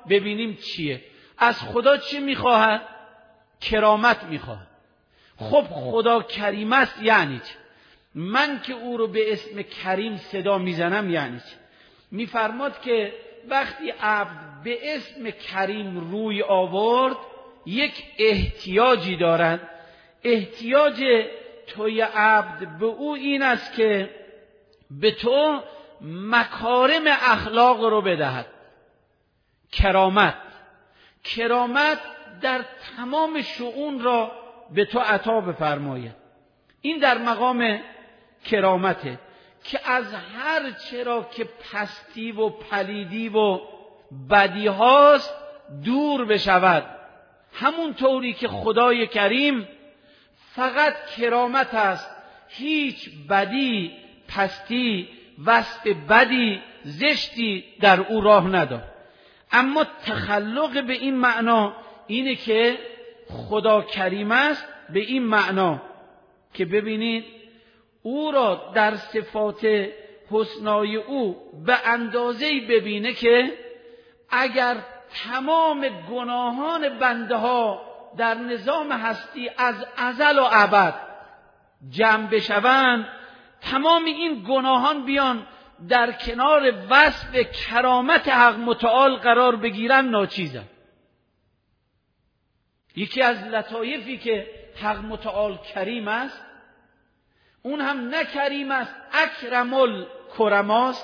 ببینیم چیه. از خدا چی میخواهد؟ کرامت میخواهد. خب خدا کریم است یعنی چی؟ من که او رو به اسم کریم صدا میزنم یعنی چی؟ میفرماد که وقتی عبد به اسم کریم روی آورد یک احتیاجی دارد. احتیاج توی عبد به او این است که به تو مکارم اخلاق رو بدهد. کرامت کرامت در تمام شؤون را به تو عطا بفرماید. این در مقام کرامته که از هر چرا که پستی و پلیدی و بدی هاست دور بشود. همون طوری که خدای کریم فقط کرامت است، هیچ بدی، پستی، وصف بدی، زشتی در او راه ندار. اما تخلق به این معنا اینه که خدا کریم است، به این معنا که ببینید او را در صفات حسنای او به اندازه‌ای ببینه که اگر تمام گناهان بنده ها در نظام هستی از ازل و ابد جمع بشوند، تمام این گناهان بیان در کنار وصف کرامت حق متعال قرار بگیرن، ناچیزن. یکی از لطایفی که حق متعال کریم است، اون هم نه کریم است اکرم الکرماست،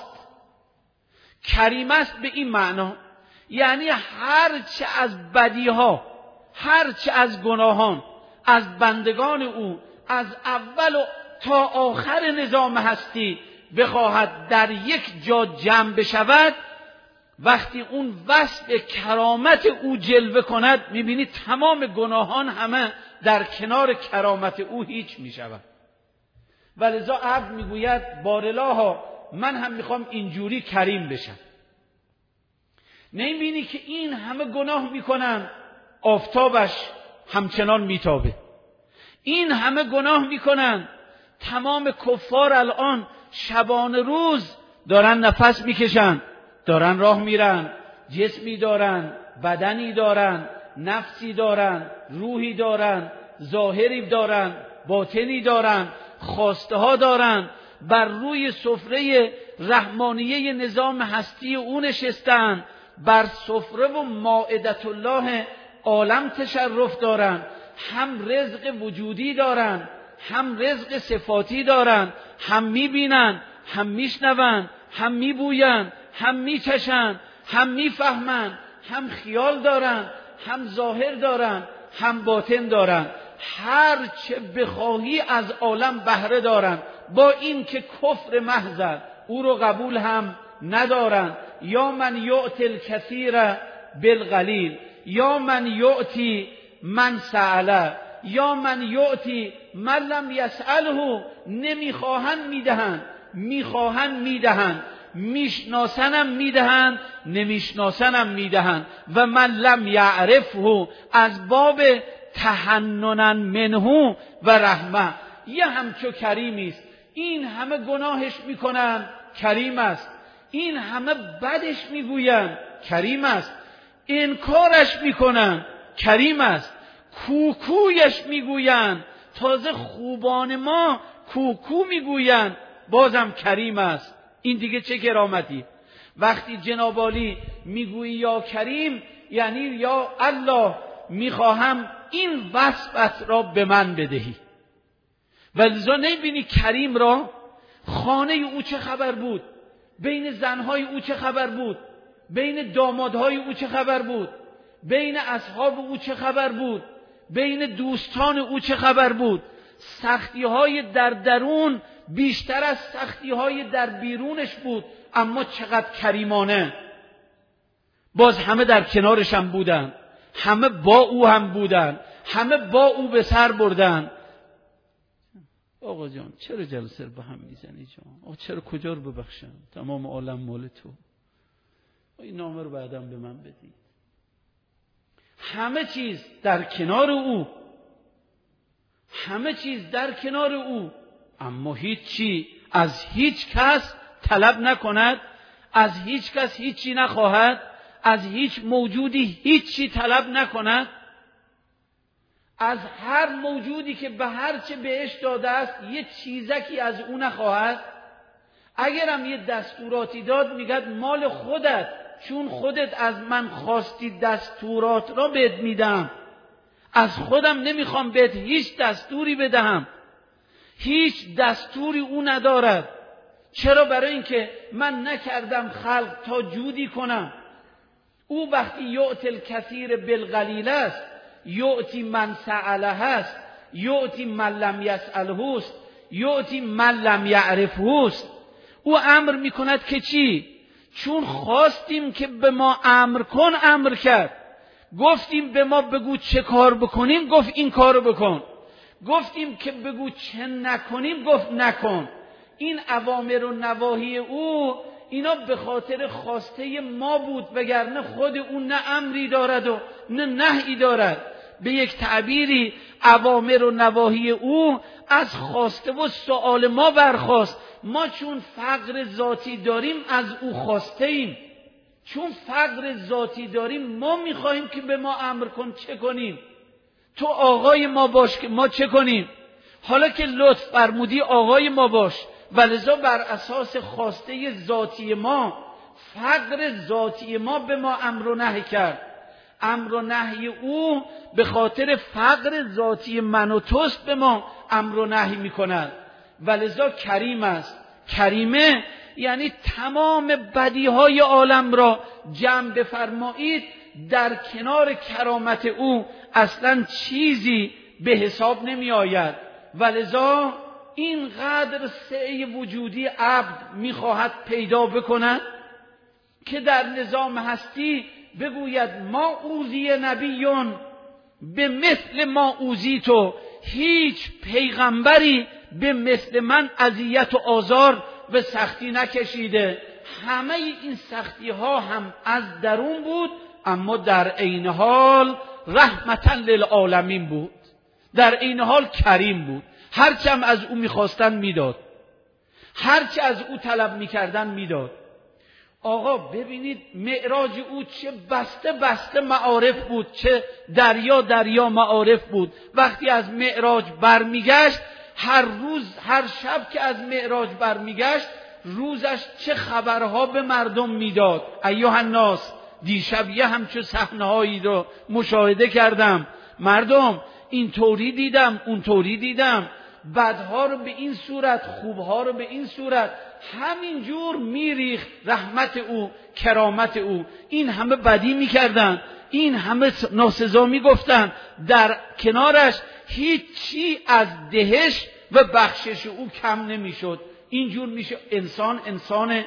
کریم است به این معنا یعنی هرچه از بدیها، هرچه از گناهان از بندگان او از اول تا آخر نظام هستی بخواهد در یک جا جمع بشود، وقتی اون وصف کرامت او جلوه کند میبینی تمام گناهان همه در کنار کرامت او هیچ میشود. ولذا عبد میگوید بارالها من هم میخوام اینجوری کریم بشم. نمیبینی که این همه گناه میکنن آفتابش همچنان میتابه، این همه گناه میکنن، تمام کفار الان شبانه روز دارن نفس میکشن، دارن راه میرن، جسمی دارن، بدنی دارن، نفسی دارن، روحی دارن، ظاهری دارن، باطنی دارن، خواسته ها دارن، بر روی سفره رحمانیه نظام هستی او نشستن، بر سفره و مائدت الله عالم تشرف دارن، هم رزق وجودی دارن، هم رزق صفاتی دارن، هم میبینن، هم میشنون، هم میبوین، هم میچشن، هم میفهمن، هم خیال دارن، هم ظاهر دارن، هم باطن دارن، هر چه بخواهی از عالم بهره دارن، با این که کفر محض او رو قبول هم ندارن. یا من یعطی الکثیر بالقلیل، یا من یعطی من سأله، یا من یعطی من لم یسأله. نمیخواهن میدهن، میخواهن میدهن، میشناسنم میدهن، نمیشناسنم میدهن. و من لم یعرفه از باب تحننا منه و رحمه. یه همچو کریمی است، این همه گناهش میکنن کریم است، این همه بدش میگوین کریم است، انکارش میکنن کریم است، کوکویش میگوین، تازه خوبان ما کوکو میگوین، بازم کریم است. این دیگه چه کرامتی؟ وقتی جناب عالی میگویی یا کریم یعنی یا الله میخواهم این وصفت را به من بدهی. ولذا نمیبینی کریم را خانه او چه خبر بود، بین زنهای او چه خبر بود، بین دامادهای او چه خبر بود، بین اصحاب او چه خبر بود، بین دوستان او چه خبر بود. سختیهای در درون بیشتر از سختیهای در بیرونش بود، اما چقدر کریمانه. باز همه در کنارش هم بودن، همه با او هم بودن، همه با او به سر بردن. آقا جان چرا جلسه رو به هم میزنی جان؟ آقا چرا کجا رو ببخشم؟ تمام عالم مال تو. این نامه رو بعدم به من بدی. همه چیز در کنار او، همه چیز در کنار او، اما هیچ چی از هیچ کس طلب نکند، از هیچ کس هیچی نخواهد، از هیچ موجودی هیچی طلب نکند؟ از هر موجودی که به هر چه بهش داده است یه چیزکی از اون نخواهد؟ اگرم یه دستوراتی داد میگد مال خودت، چون خودت از من خواستی دستورات را بهت میدم، از خودم نمیخوام بهت هیچ دستوری بدهم. هیچ دستوری او ندارد. چرا؟ برای اینکه من نکردم خلق تا جودی کنم. او وقتی یعطی الکثیر بالقلیل است، یعطی من سأله است، یعطی من لم یسأله است، یعطی من لم یعرفه است. او امر میکند که چی؟ چون خواستیم که به ما امر کن امر کرد، گفتیم به ما بگو چه کار بکنیم گفت این کارو بکن، گفتیم که بگو چه نکنیم گفت نکن. این اوامر و نواهی او اینا به خاطر خواسته ما بود، وگرنه خود او نه امری دارد و نه نهی دارد. به یک تعبیری اوامر و نواهی او از خواسته و سؤال ما برخاست. ما چون فقر ذاتی داریم از او خواسته ایم، چون فقر ذاتی داریم ما میخواهیم که به ما امر کن چه کنیم. تو آقای ما باش که ما چه کنیم. حالا که لطف فرمودی آقای ما باش، ولذا بر اساس خواسته ذاتی ما، فقر ذاتی ما به ما امر و نهی کرد. امر و نهی او به خاطر فقر ذاتی من و توست به ما امر و نهی میکند. ولذا کریم است. کریمه یعنی تمام بدیهای عالم را جمع بفرمایید، در کنار کرامت او اصلا چیزی به حساب نمی آید. ولذا اینقدر سعی وجودی عبد میخواهد پیدا بکند که در نظام هستی بگوید ما اوذی نبیون به مثل ما اوذی تو، هیچ پیغمبری به مثل من اذیت و آزار و سختی نکشیده. همه این سختی ها هم از درون بود، اما در عین حال رحمتا للعالمین بود، در عین حال کریم بود. هرچه هم از او میخواستن میداد، هرچه از او طلب میکردن میداد. آقا ببینید معراج او چه بسته بسته معارف بود، چه دریا دریا معارف بود. وقتی از معراج برمیگشت، هر روز هر شب که از معراج برمیگشت روزش چه خبرها به مردم میداد. ایها الناس، دیشب یه همچو صحنه‌هایی رو مشاهده کردم، مردم این طوری دیدم اون طوری دیدم، بدها رو به این صورت، خوبها رو به این صورت، همین جور میریخت رحمت او، کرامت او. این همه بدی میکردن، این همه ناسزا میگفتن، در کنارش هیچی از دهش و بخشش او کم نمیشد. اینجور میشه انسان انسان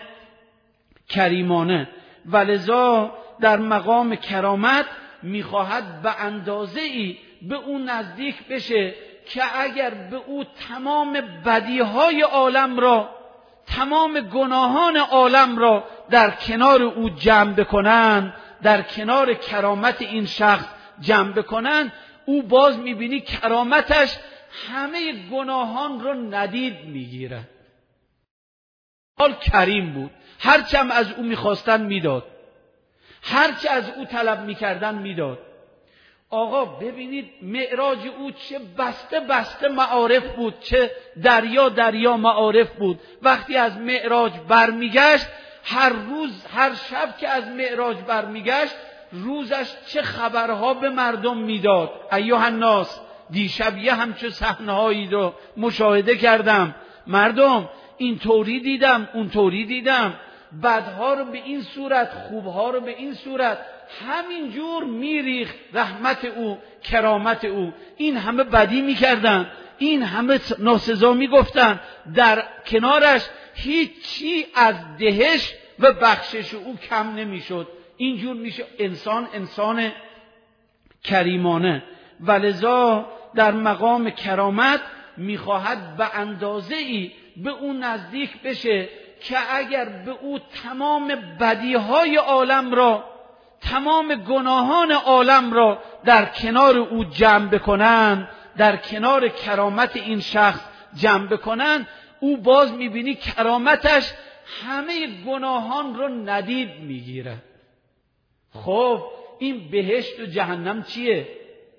کریمانه. ولذا در مقام کرامت میخواهد به اندازه ای به اون نزدیک بشه که اگر به او تمام بدیهای عالم را، تمام گناهان عالم را در کنار او جمع بکنن، در کنار کرامت این شخص جمع بکنن، او باز میبینی کرامتش همه گناهان را ندید میگیره. حال کریم بود، هرچه هم از او میخواستن میداد، هرچه از او طلب میکردن میداد. آقا ببینید معراج او چه بسته بسته معارف بود، چه دریا دریا معارف بود. وقتی از معراج برمیگشت، هر روز هر شب که از معراج برمیگشت روزش چه خبرها به مردم میداد. ایها الناس، دیشب یه همچو صحنه‌هایی رو مشاهده کردم، مردم این طوری دیدم اون طوری دیدم، بدها رو به این صورت، خوبها رو به این صورت، همین جور میریخت رحمت او، کرامت او. این همه بدی میکردن، این همه ناسزا میگفتن، در کنارش هیچی از دهش و بخشش او کم نمیشد. اینجور میشه انسان انسان کریمانه. ولذا در مقام کرامت میخواهد به اندازه ای به اون نزدیک بشه که اگر به او تمام بدیهای عالم را، تمام گناهان عالم را در کنار او جمع بکنن، در کنار کرامت این شخص جمع بکنن، او باز میبینی کرامتش همه گناهان را ندید میگیره. خب این بهشت و جهنم چیه؟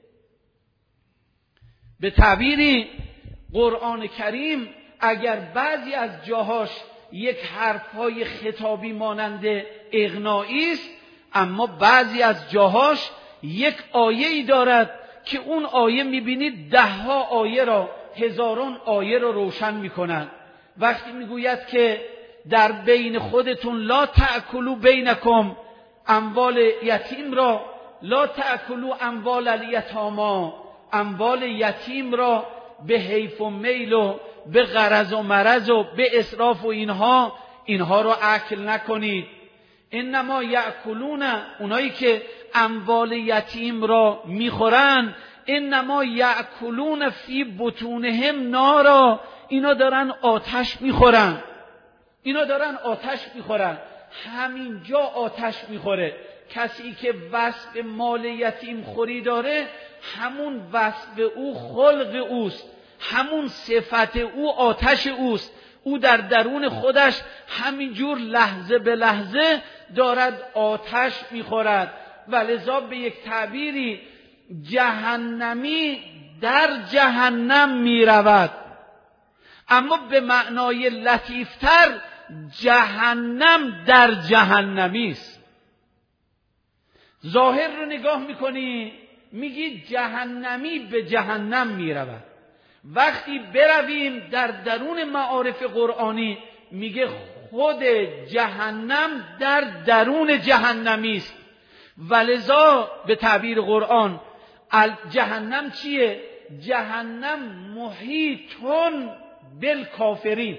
به تعبیری قرآن کریم اگر بعضی از جاهاش یک حرفهای خطابی مانند اغنایی است، اما بعضی از جاهاش یک آیه‌ای دارد که اون آیه می‌بینید ده ها آیه را، هزاران آیه را روشن می‌کند. وقتی میگوید که در بین خودتون لا تأکلوا بینکم اموال یتیم را، لا تأکلوا اموال الیتامی، اموال یتیم را به حیف و میل و به غرض و مرض و به اسراف و اینها اینها را اکل نکنید. انما یأکلون، اونایی که اموال یتیم را میخورن، انما یأکلون فی بطونهم نارا، اینا دارن آتش میخورن، اینا دارن آتش میخورن. همینجا آتش میخوره. کسی که وصف مال یتیم خوری داره، همون وصف او خلق اوست، همون صفت او آتش اوست. او در درون خودش همینجور لحظه به لحظه دارد آتش میخورد. ولذا به یک تعبیری جهنمی در جهنم میرود، اما به معنای لطیفتر جهنم در جهنمی است. ظاهر رو نگاه میکنی میگی جهنمی به جهنم میرود. وقتی برویم در درون معارف قرآنی میگه خود جهنم در درون جهنمی است. ولذا به تعبیر قرآن جهنم چیه؟ جهنم محیطون بالکافرین،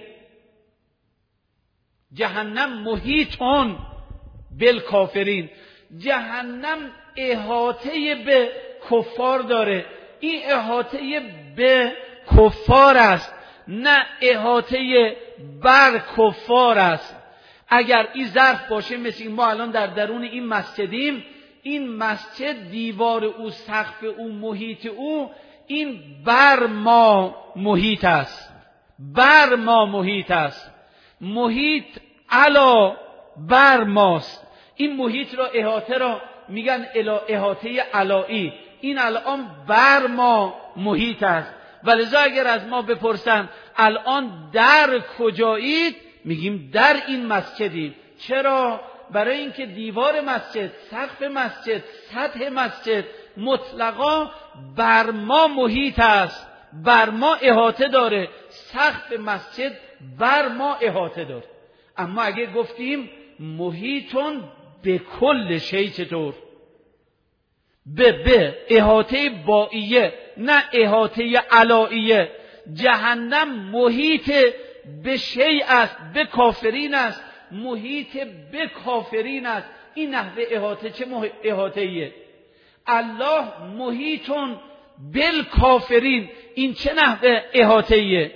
جهنم محیطون بالکافرین. جهنم احاطه به کفار داره. این احاطه به کفار است، نه احاطه بر کفار است. اگر این ظرف باشه، مثل ما الان در درون این مسجدیم، این مسجد دیوار او، سقف او، محیط او، این بر ما محیط است، بر ما محیط است. محیط علا بر ماست. این محیط را، احاطه را میگن احاطه علایی. این الان بر ما محیط است. ولذا اگر از ما بپرسن الان در کجایید، میگیم در این مسجدیم. چرا؟ برای اینکه دیوار مسجد، سقف مسجد، سطح مسجد مطلقا بر ما محیط است، بر ما احاطه داره. سقف مسجد بر ما احاطه داره. اما اگه گفتیم محیطون به کل شی، چطور؟ به به احاطه بائیه، نه احاطه علائیه. جهنم محیط به شیء است، به کافرین است، محیط به کافرین است. این نحوه احاطه چه احاطه ایه؟ الله محیطون بالکافرین، این چه نحوه احاطه ایه؟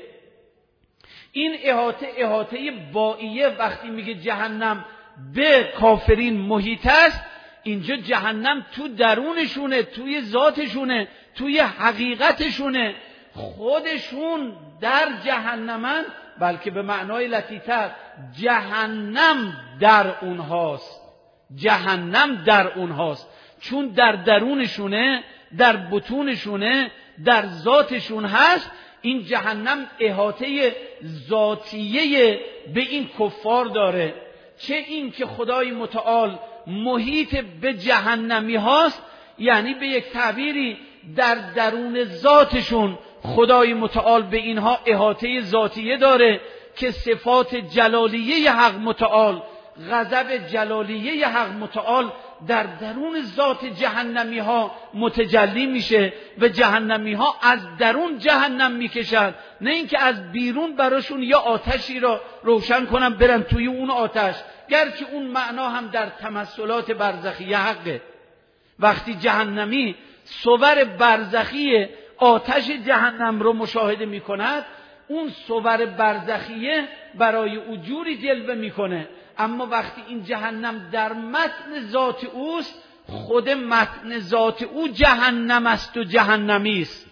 این احاطه احاطه بائیه. وقتی میگه جهنم به کافرین محیط است، اینجا جهنم تو درونشونه، توی ذاتشونه، توی حقیقتشونه. خودشون در جهنمن، بلکه به معنای لطیفتر جهنم در اونهاست، جهنم در اونهاست. چون در درونشونه، در بطونشونه، در ذاتشون هست. این جهنم احاطه ذاتیه به این کفار داره. چه این که خدای متعال محیط به جهنمی هاست، یعنی به یک تعبیری در درون ذاتشون خدای متعال به اینها احاطه ذاتیه داره که صفات جلالیه حق متعال، غضب جلالیه حق متعال در درون ذات جهنمی ها متجلی میشه و جهنمی ها از درون جهنم میکشن، نه اینکه از بیرون براشون یا آتشی را روشن کنن برن توی اون آتش. گرچه اون معنا هم در تمثلات برزخی حقه. وقتی جهنمی صور برزخی آتش جهنم رو مشاهده میکند، اون صور برزخیه برای او جوری جلوه میکنه. اما وقتی این جهنم در متن ذات اوست، خود متن ذات او جهنم است و جهنمی است.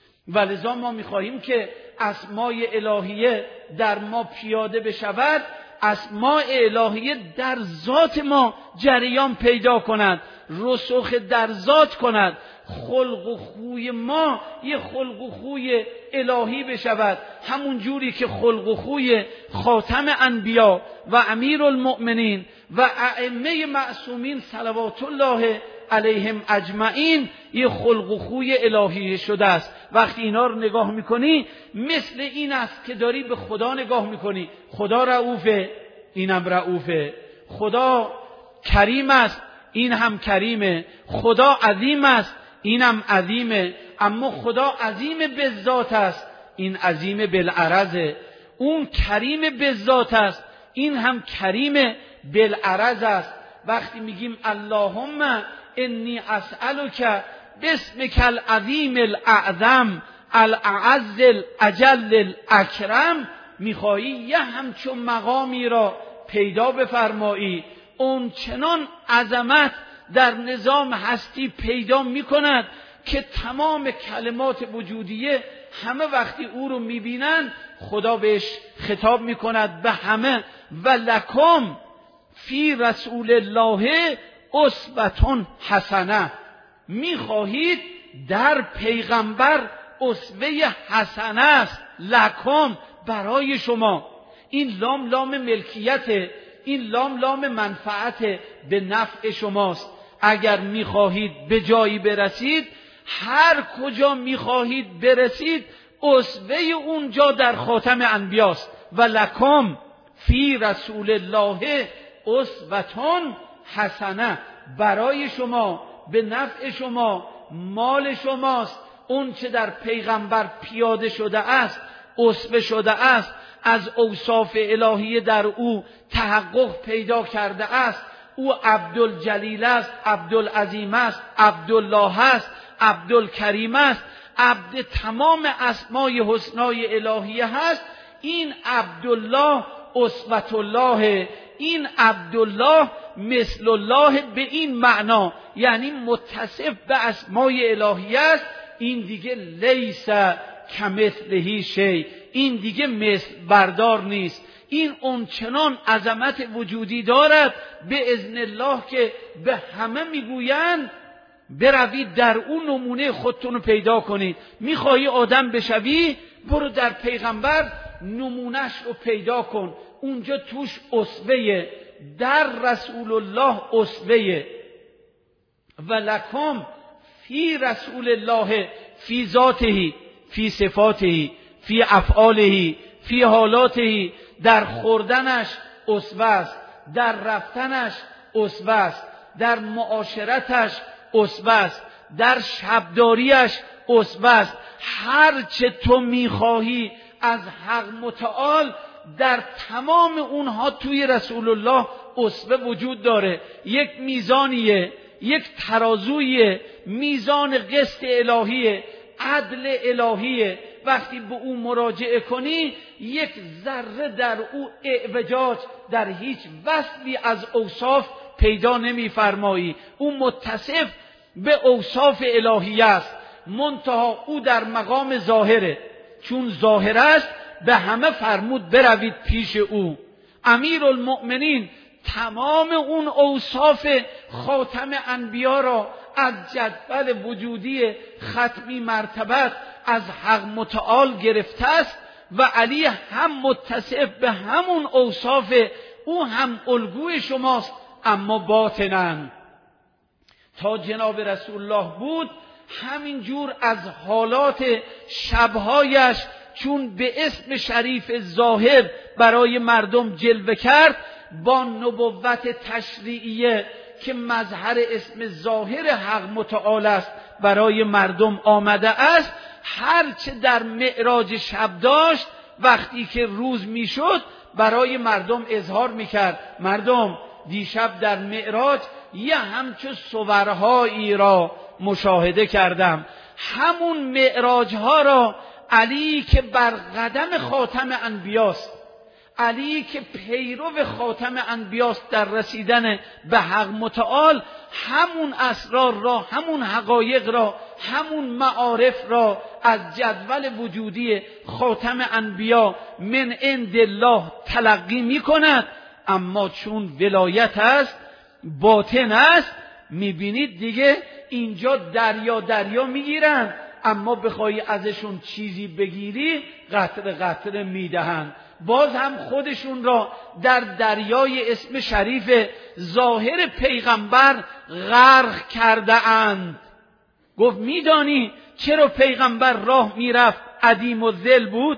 ولذا ما میخواهیم که اسمای الهیه در ما پیاده بشود. اسماء الهیه در ذات ما جریان پیدا کند، رسوخ در ذات کند، خلق و خوی ما یه خلق و خوی الهی بشود، همون جوری که خلق و خوی خاتم انبیا و امیر المؤمنین و ائمه معصومین صلوات الله علیهم اجمعین یه خلق و خوی الهی شده است. وقتی اینا رو نگاه میکنی مثل این است که داری به خدا نگاه میکنی. خدا رؤوفه، اینم رؤوفه. خدا کریم است، این هم کریمه. خدا عظیم است، اینم عظیمه. اما خدا عظیم به ذات است، این عظیم بالعرضه. اون کریم به ذات است، این هم کریم بالعرض است. وقتی میگیم اللهم انی اسألک باسمک العظیم الاعظم الاعز الاجل الاکرم، میخوایی یه همچون مقامی را پیدا بفرمایی. اون چنان عظمت در نظام هستی پیدا میکند که تمام کلمات وجودیه همه وقتی او رو میبینن خدا بهش خطاب میکند به همه، و لکم فی رسول الله اسوة حسنه، میخواهید در پیغمبر اسوه حسنه است. لکم برای شما، این لام لام ملکیت، این لام لام منفعت، به نفع شماست. اگر میخواهید به جایی برسید، هر کجا میخواهید برسید، اسوه اونجا در خاتم انبیاست. و لکم فی رسول الله اسوة حسنه، برای شما، به نفع شما، مال شماست. اون چه در پیغمبر پیاده شده است، اسوه شده است، از اوصاف الهی در او تحقق پیدا کرده است. او عبدالجلیل است، عبدالعظیم است، عبدالله است، عبدالکریم است، عبد تمام اسمای حسنای الهیه هست. این عبدالله اسوة الله، این عبدالله مثل الله به این معنا، یعنی متصف به اسمای الهیه است. این دیگه لیس کمثله شیء، این دیگه مثل بردار نیست. این اونچنان عظمت وجودی دارد به اذن الله که به همه میگویند بروید در اون نمونه خودتون رو پیدا کنید. میخوایی آدم بشوی، برو در پیغمبر نمونهش رو پیدا کن، اونجا توش اسوه، در رسول الله اسوه. و لکم فی رسول الله فی ذاته، فی صفاته، فی افعاله، فی حالاته، در خوردنش اسوه است، در رفتنش اسوه است، در معاشرتش اسوه است، در شبداریش اسوه است. هر چه تو میخواهی از حق متعال در تمام اونها توی رسول الله اسوه وجود داره. یک میزانیه، یک ترازویه، میزان قسط الهیه، عدل الهیه. وقتی به او مراجعه کنی یک ذره در او اعوجاج در هیچ وصفی از اوصاف پیدا نمی فرمایی. او متصف به اوصاف الهیه است، منتها او در مقام ظاهره. چون ظاهر است به همه فرمود بروید پیش او. امیر المؤمنین تمام اون اوصاف خاتم انبیا را از جدول وجودی ختمی مرتبت از حق متعال گرفته است و علی هم متصف به همون اوصاف، او هم الگوی شماست، اما باطناً تا جناب رسول الله بود همین جور از حالات شبهایش چون به اسم شریف ظاهر برای مردم جلوه کرد، با نبوت تشریعیه که مظهر اسم ظاهر حق متعال است برای مردم آمده است. هرچه در معراج شب داشت وقتی که روز میشد برای مردم اظهار میکرد. مردم دیشب در معراج یه همچو صورهایی را مشاهده کردم. همون معراج ها را علی که بر قدم خاتم انبیاست، علی که پیرو خاتم انبیاست در رسیدن به حق متعال، همون اسرار را، همون حقایق را، همون معارف را از جدول وجودی خاتم انبیا من عند الله تلقی می کند. اما چون ولایت است، باطن است، میبینید دیگه اینجا دریا دریا میگیرن، اما بخوای ازشون چیزی بگیری قطره قطره میدهن. باز هم خودشون را در دریای اسم شریف ظاهر پیغمبر غرق کرده اند. گفت میدانی چرا پیغمبر راه میرفت عدیم و ذل بود؟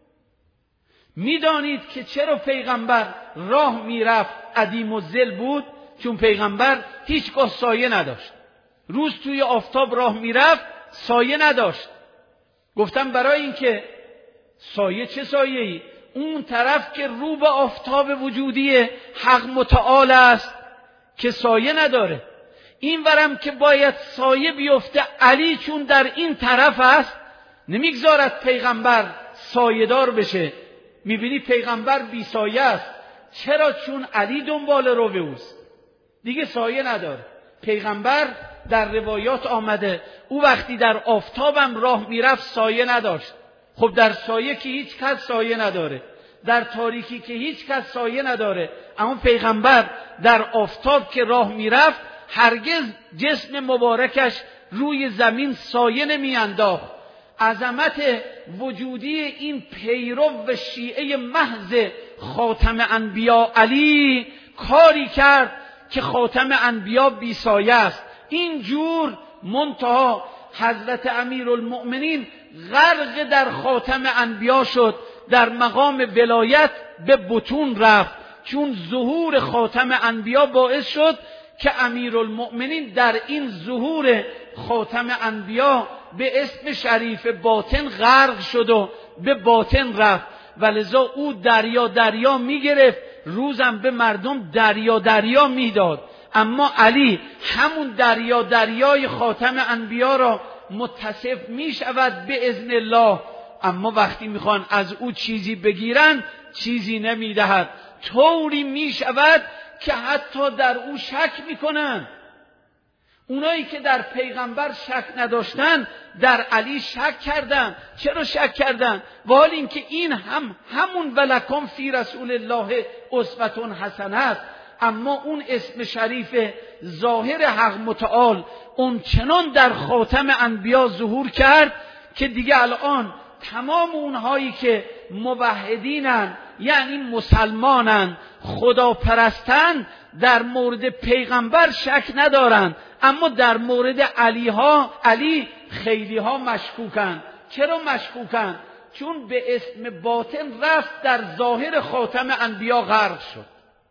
میدانید که چرا پیغمبر راه میرفت عدیم و ذل بود؟ چون پیغمبر هیچگاه سایه نداشت. روز توی آفتاب راه میرفت، سایه نداشت. گفتم برای اینکه سایه چه سایه‌ای؟ اون طرف که رو به آفتاب وجودی حق متعال است که سایه نداره. این ورم که باید سایه بیفته، علی چون در این طرف است نمیگذارد پیغمبر سایه دار بشه. میبینی پیغمبر بی سایه است. چرا؟ چون علی دنبال رو به اوست، دیگه سایه نداره. پیغمبر در روایات آمده او وقتی در آفتابم راه میرفت سایه نداشت. خب در سایه که هیچ کس سایه نداره، در تاریکی که هیچ کس سایه نداره، اما پیغمبر در آفتاب که راه میرفت هرگز جسم مبارکش روی زمین سایه نمی انداخت. عظمت وجودی این پیرو و شیعه محض خاتم انبیا علی کاری کرد که خاتم انبیا بی سایه است. این جور منتها حضرت امیرالمؤمنین غرق در خاتم انبیا شد، در مقام ولایت به بطون رفت، چون ظهور خاتم انبیا باعث شد که امیرالمؤمنین در این ظهور خاتم انبیا به اسم شریف باطن غرق شد و به باطن رفت. ولذا او دریا دریا میگرفت، روزم به مردم دریا دریا میداد. اما علی همون دریا دریای خاتم انبیا را متصف می شود به اذن الله، اما وقتی میخوان از او چیزی بگیرن چیزی نمیدهد. طوری می شود که حتی در او شک میکنن. اونایی که در پیغمبر شک نداشتن در علی شک کردن. چرا شک کردن؟ ولی اینکه این هم همون ولکم فی رسول الله اسوة حسنه است. اما اون اسم شریف ظاهر حق متعال اون چنان در خاتم انبیا ظهور کرد که دیگه الان تمام اونهایی که موحدینن، یعنی مسلمانن، خدا پرستن، در مورد پیغمبر شک ندارن، اما در مورد علی ها علی خیلی ها مشکوکن. چرا مشکوکن؟ چون به اسم باطن رفت در ظاهر خاتم انبیا غرق شد.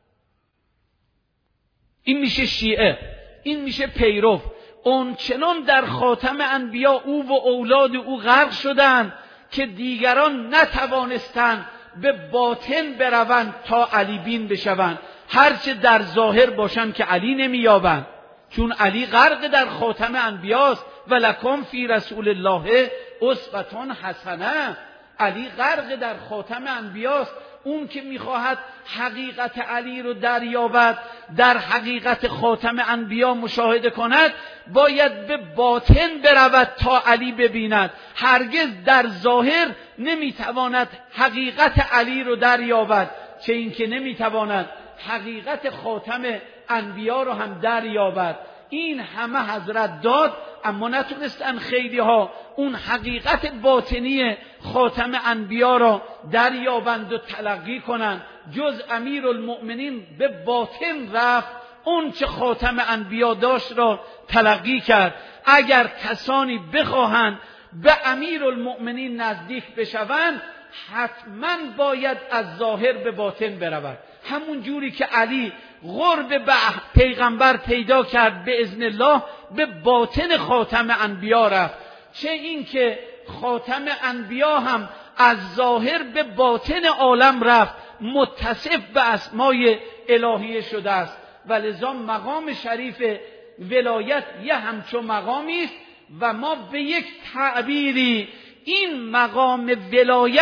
این میشه شیعه، این میشه پیرو. اون چنان در خاتم انبیا او و اولاد او غرق شدند که دیگران نتوانستند به باطن بروند تا علی بین بشوند. هرچه در ظاهر باشند که علی نمییابند، چون علی غرق در خاتم انبیاست. ولکم فی رسول الله اسوة حسنه. علی غرق در خاتم انبیاست. اون که میخواهد حقیقت علی رو دریابد، در حقیقت خاتم انبیا مشاهده کند، باید به باطن برود تا علی ببیند. هرگز در ظاهر نمیتواند حقیقت علی رو دریابد، چه اینکه نمیتواند حقیقت خاتم انبیا رو هم دریابد. این همه حضرت داد، اما نتونستن خیلی ها اون حقیقت باطنی خاتم انبیا را دریابند و تلقی کنند. جز امیرالمؤمنین به باطن رفت، اون چه خاتم انبیا داشت را تلقی کرد. اگر کسانی بخواهند به امیرالمؤمنین نزدیک بشوند، حتما باید از ظاهر به باطن برود. همون جوری که علی قرب به پیغمبر پیدا کرد به اذن الله، به باطن خاتم انبیا رفت. چه این که خاتم انبیا هم از ظاهر به باطن عالم رفت، متصف به اسمای الهیه شده است. ولذا مقام شریف ولایت یه همچون مقامی است و ما به یک تعبیری این مقام ولایت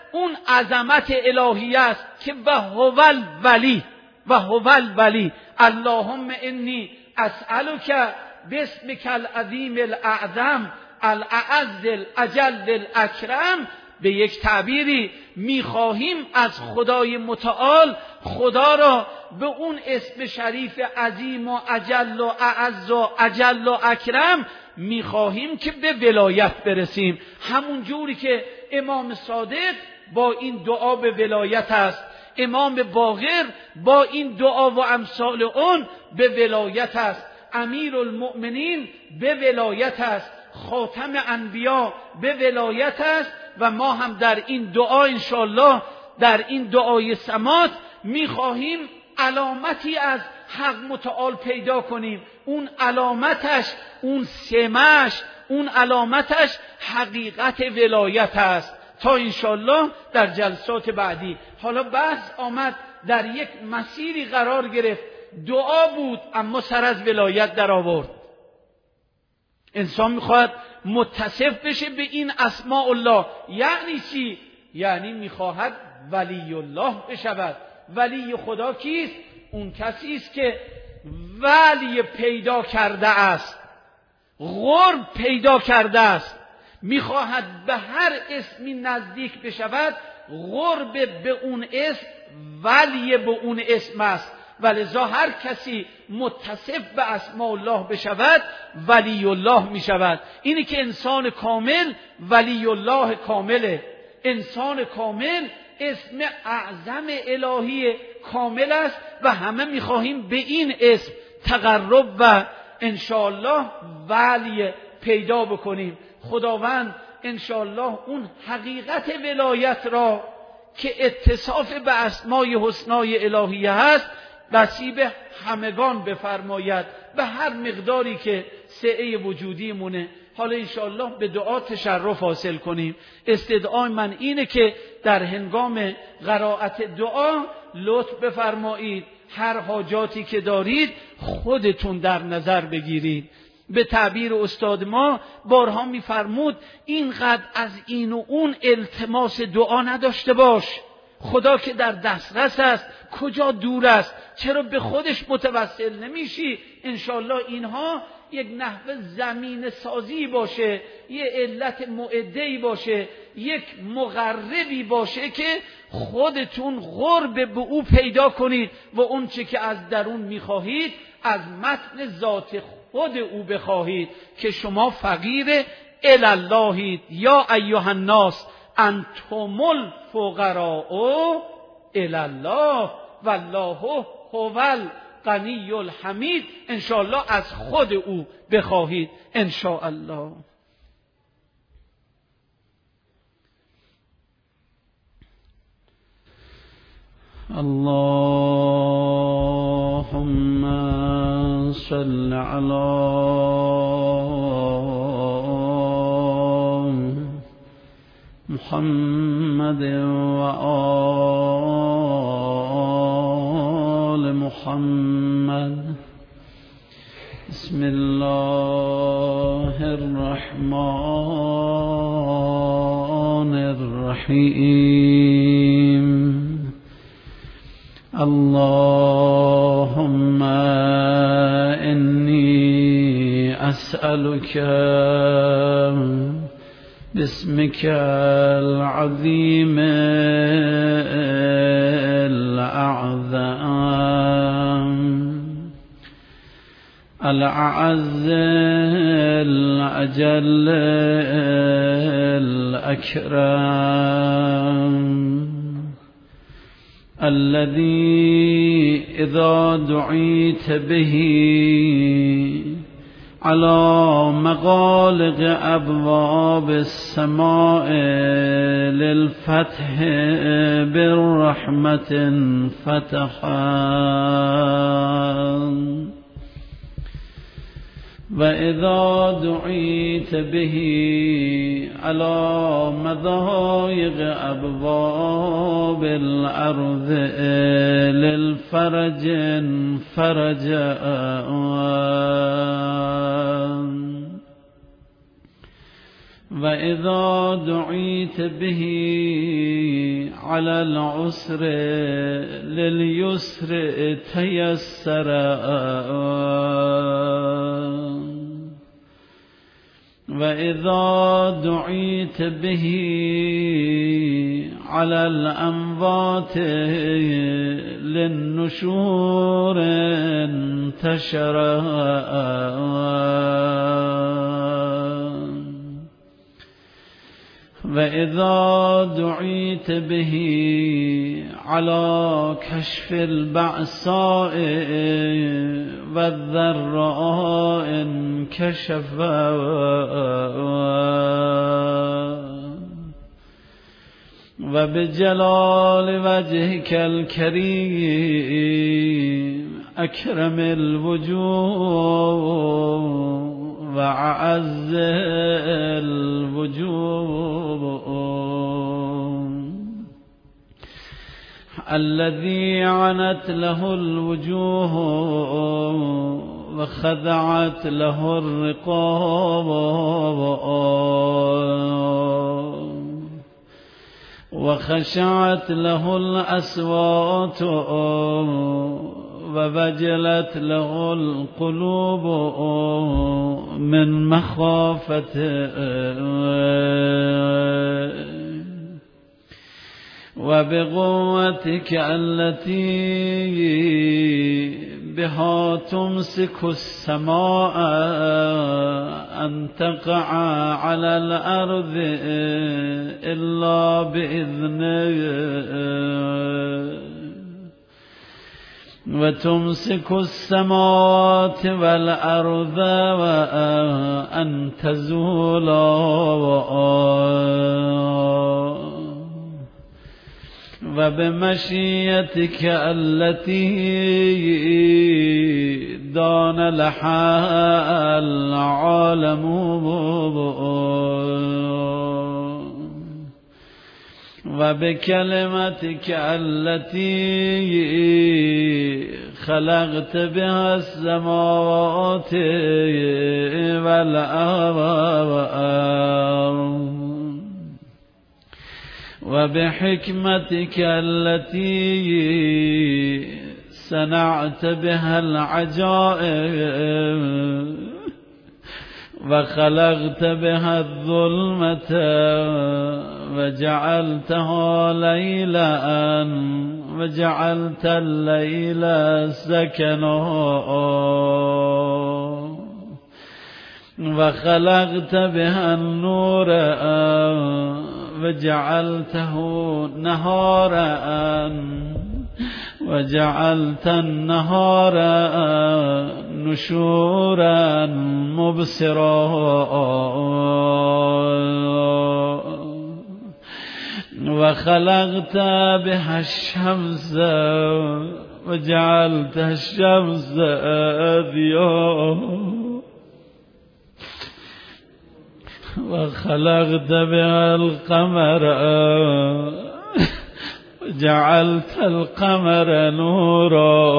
اون عظمت الهی است که و هو الولی و هو الولی. اللهم انی اسألک باسمک العظیم الاعظم الاعز الاجل الاکرم. به یک تعبیری میخواهیم از خدای متعال، خدا را به اون اسم شریف عظیم و اجل و اعز و اجل و اکرم میخواهیم که به ولایت برسیم، همون جوری که امام صادق با این دعا به ولایت است، امام باقر با این دعا و امثال اون به ولایت است، امیر المؤمنین به ولایت است، خاتم انبیا به ولایت است. و ما هم در این دعا انشاءالله، در این دعای سمات میخواهیم علامتی از حق متعال پیدا کنیم. اون علامتش، اون سمش، اون علامتش حقیقت ولایت است، تا انشاءالله در جلسات بعدی. حالا بحث آمد در یک مسیری قرار گرفت، دعا بود اما سر از ولایت در آورد. انسان میخواد متصف بشه به این اسماء الله. یعنی چی؟ یعنی میخواهد ولی الله بشود. ولی خدا کیست؟ اون کسی است که ولی پیدا کرده است، قرب پیدا کرده است، میخواهد به هر اسمی نزدیک بشود، قرب به اون اسم، ولی به اون اسم است. ولذا هر کسی متصف به اسماء الله بشود ولی الله می شود. اینی که انسان کامل ولی الله کامله. انسان کامل اسم اعظم الهی کامل است و همه می خواهیم به این اسم تقرب و انشاءالله ولی پیدا بکنیم. خداوند انشاءالله اون حقیقت ولایت را که اتصاف به اسمای حسنای الهیه هست نصیب همگان بفرماید به هر مقداری که سعه وجودی مونه. حالا انشاءالله به دعا تشرف حاصل کنیم. استدعای من اینه که در هنگام قرائت دعا لطف بفرمایید، هر حاجاتی که دارید خودتون در نظر بگیرید. به تعبیر استاد ما بارها میفرمود اینقدر از این و اون التماس دعا نداشته باش. خدا که در دسترس است، کجا دور است؟ چرا به خودش متوسل نمیشی؟ انشالله اینها یک نحو زمین سازی باشه، یک علت معده‌ای باشه، یک مقربی باشه که خودتون قرب به او پیدا کنید و اون چه که از درون میخواهید از متن ذات خود او بخواهید که شما فقیر الاللهید. یا ایها الناس انتم الفقراء الالله والله هو الغنی الحمید. انشاءالله از خود او بخواهید انشاءالله. اللهم صل علی محمد و آل محمد. بسم الله الرحمن الرحیم. اللهم انی اسألک باسمك العظيم الأعظم الأعز الأجل الأكرم الذي إذا دعيت به على مغالق أبواب السماء للفتح بالرحمة فتحا، وإذا دعيت به على مضايق أبواب الأرض للفرج فرجا، وإذا دعيت به على العسر لليسر تيسر وإذا دعيت به على الأموات للنشور انتشر وإذا دعيت به على كشف البعصاء والضراء انكشف وبجلال وجهك الكريم أكرم الوجوه وأعز الوجوه الذي عنت له الوجوه وخضعت له الرقاب وخشعت له الأصوات ووجلت له القلوب من مخافته وبقوتك التي بها تمسك السماء أن تقع على الأرض إلا بإذنه وتمسك السماوات والأرض وأن تزولا وبمشيتك التي دان لها العالم وبكلمتك التي خلقت بها السماوات والأرض وبحكمتك التي صنعت بها العجائب وخلقت بها الظلمة وجعلتها ليلا وجعلت الليل سكنا وخلقت بها النور وجعلته نهارا وجعلت النهار نشورا مبصرا وخلقت بها الشمس وجعلت الشمس ضياء وخلقت بها القمر وجعلت القمر نورا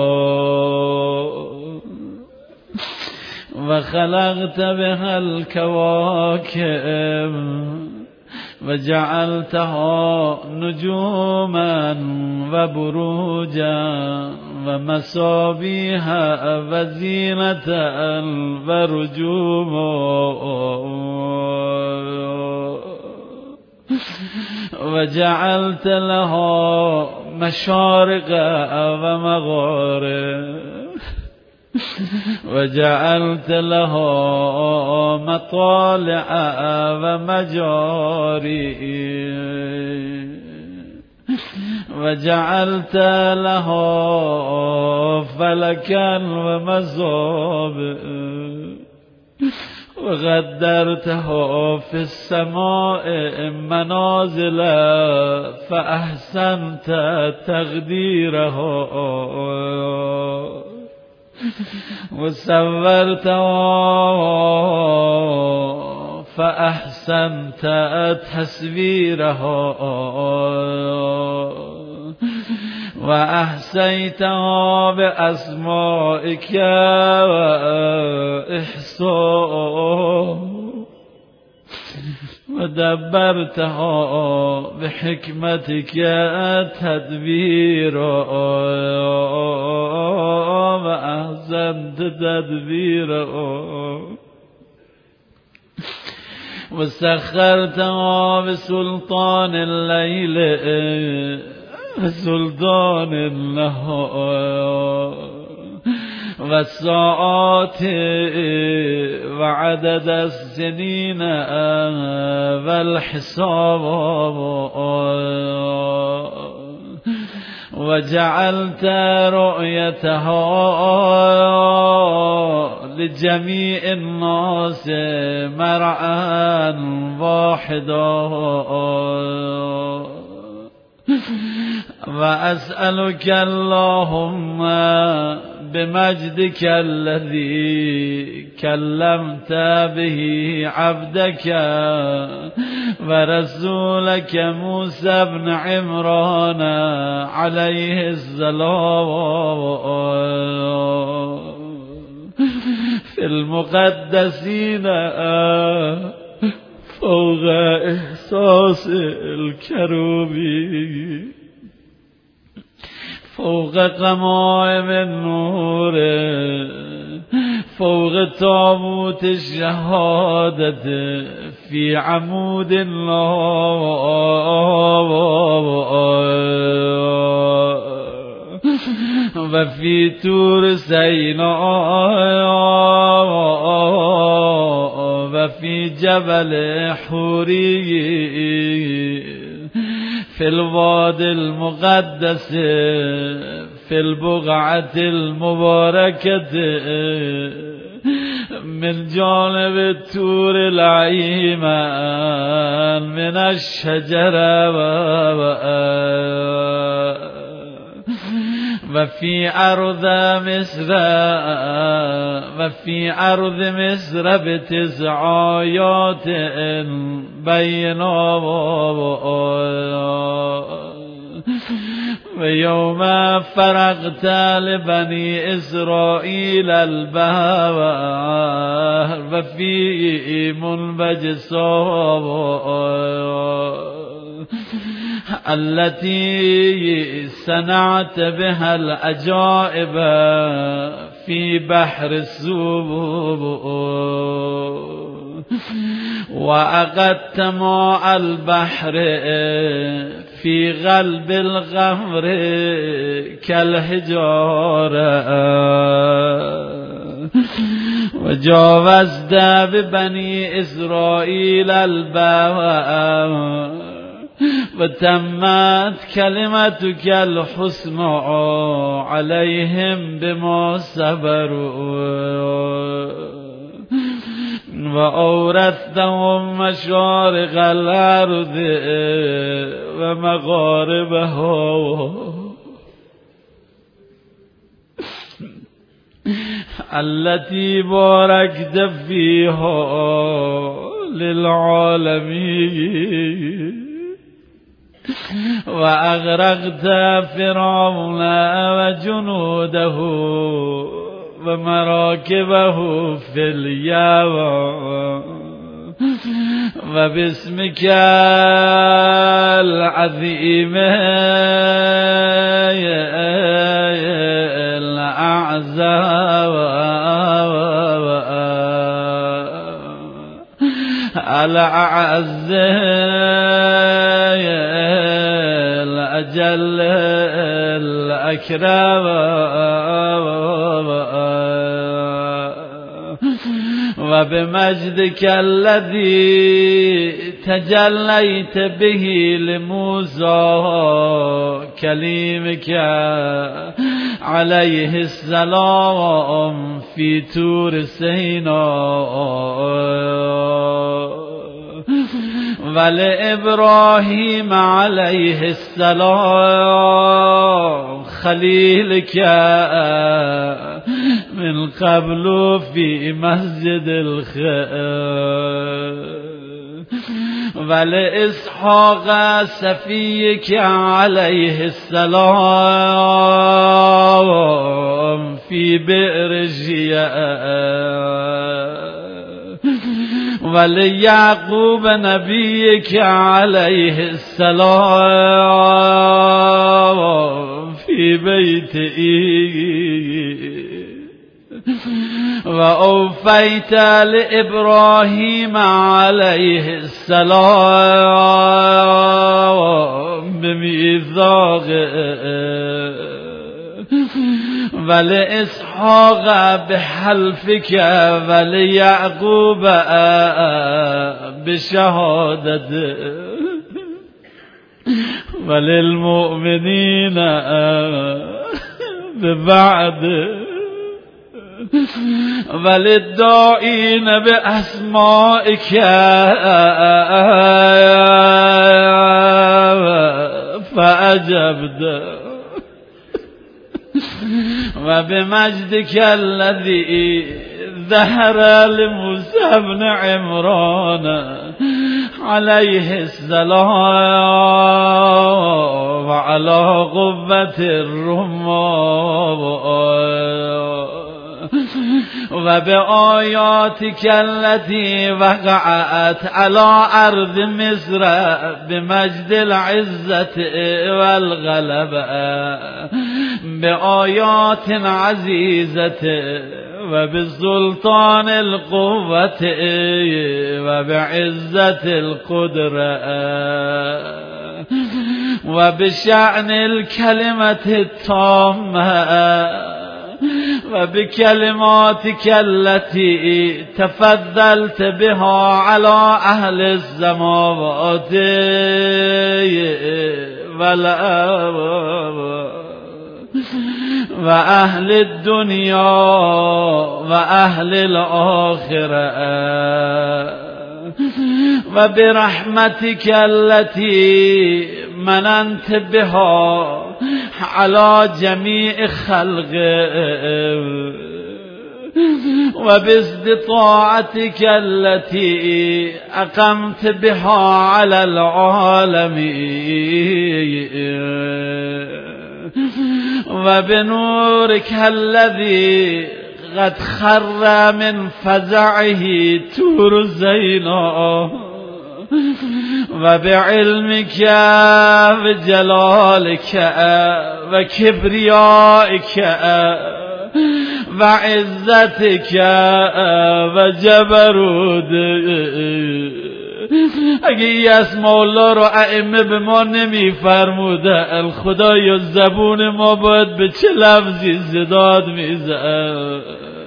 وخلقت بها الكواكب وجعلتها نجوما وبروجا ومصابيح وزينة ورجوما وجعلت لها مشارق ومغارب وجعلت لها مطالع ومجاري وجعلت لها فلكا ومصابيح وقدرته في السماء منازل فأحسنت تقديره وصورته فأحسنت تصويره وأحسيتها بأسمائك وإحصاء ودبرتها بحكمتك تدبيرا وأحسنت تدبيرا وسخرتها بسلطان الليل سلطان النهار والساعات وعدد السنين والحساب وجعلت رؤيتها لجميع الناس مرعا واحدا وأسألك اللهم بمجدك الذي كلمت به عبدك ورسولك موسى بن عمران عليه السلام في المقدسين فوق إحساس الكروبي فوق قمائم النور فوق تابوت الشهادة في عمود الله وفي طور سيناء وفي جبل حوري في الواد المقدس في البقعة المباركة من جانب الطور الأيمن من الشجرة وفي أرض مصر وفي أرض مصر بتسع آيات بينات ويوم فرغت لبني إسرائيل البحر وفي منبجس التي صنعت بها العجائب في بحر السبوب وأخذت ماء البحر في غلب الغمر كالحجارة وجاوزت ببني إسرائيل البحر وتمت كلمتك الحسنى عليهم بما صبروا وأورثتهم مشارق الأرض ومغاربها التي باركت فيها للعالمين وأغرقت فرعون وجنوده ومراكبه في اليم وباسمك العظيم الأعظم الأعز الأجل الأكرم وبمجدك الذي تجليت به لموسى كليمك عليه السلام في طور سيناء ولإبراهيم عليه السلام خليلك من قبل في مسجد الخير ولإسحاق سفيك عليه السلام في بئر جياء وليعقوب نبيك عليه السلام في بيته وأوفيت لإبراهيم عليه السلام بميثاقه ولإسحاق بحلفك وليعقوب بشهادته وللمؤمنين ببعده وللداعين بأسمائك فأجبت وبمجدك الذي ظهر لموسى بن عمران عليه السلام وعلى قوة الرمان وبآياتك التي وقعت على أرض مصر بمجد العزة والغلبة بآيات عزيزة وبسلطان القوة وبعزة القدرة وبشأن الكلمة التامة وبكلماتك التي تفضلت بها على أهل السماوات والأرض وأهل الدنيا وأهل الآخرة وبرحمتك التي مننت بها على جميع خلقه وباستطاعتك التي أقمت بها على العالمين وبنورك الذي قد خر من فزعه طور سيناء وبعلمك وجلالك وكبريائك وعزتك وجبروتك. اگه یه اسم الله رو ائمه به ما نمی فرموده الخدای زبون ما باید به چه لفظی زداد میزد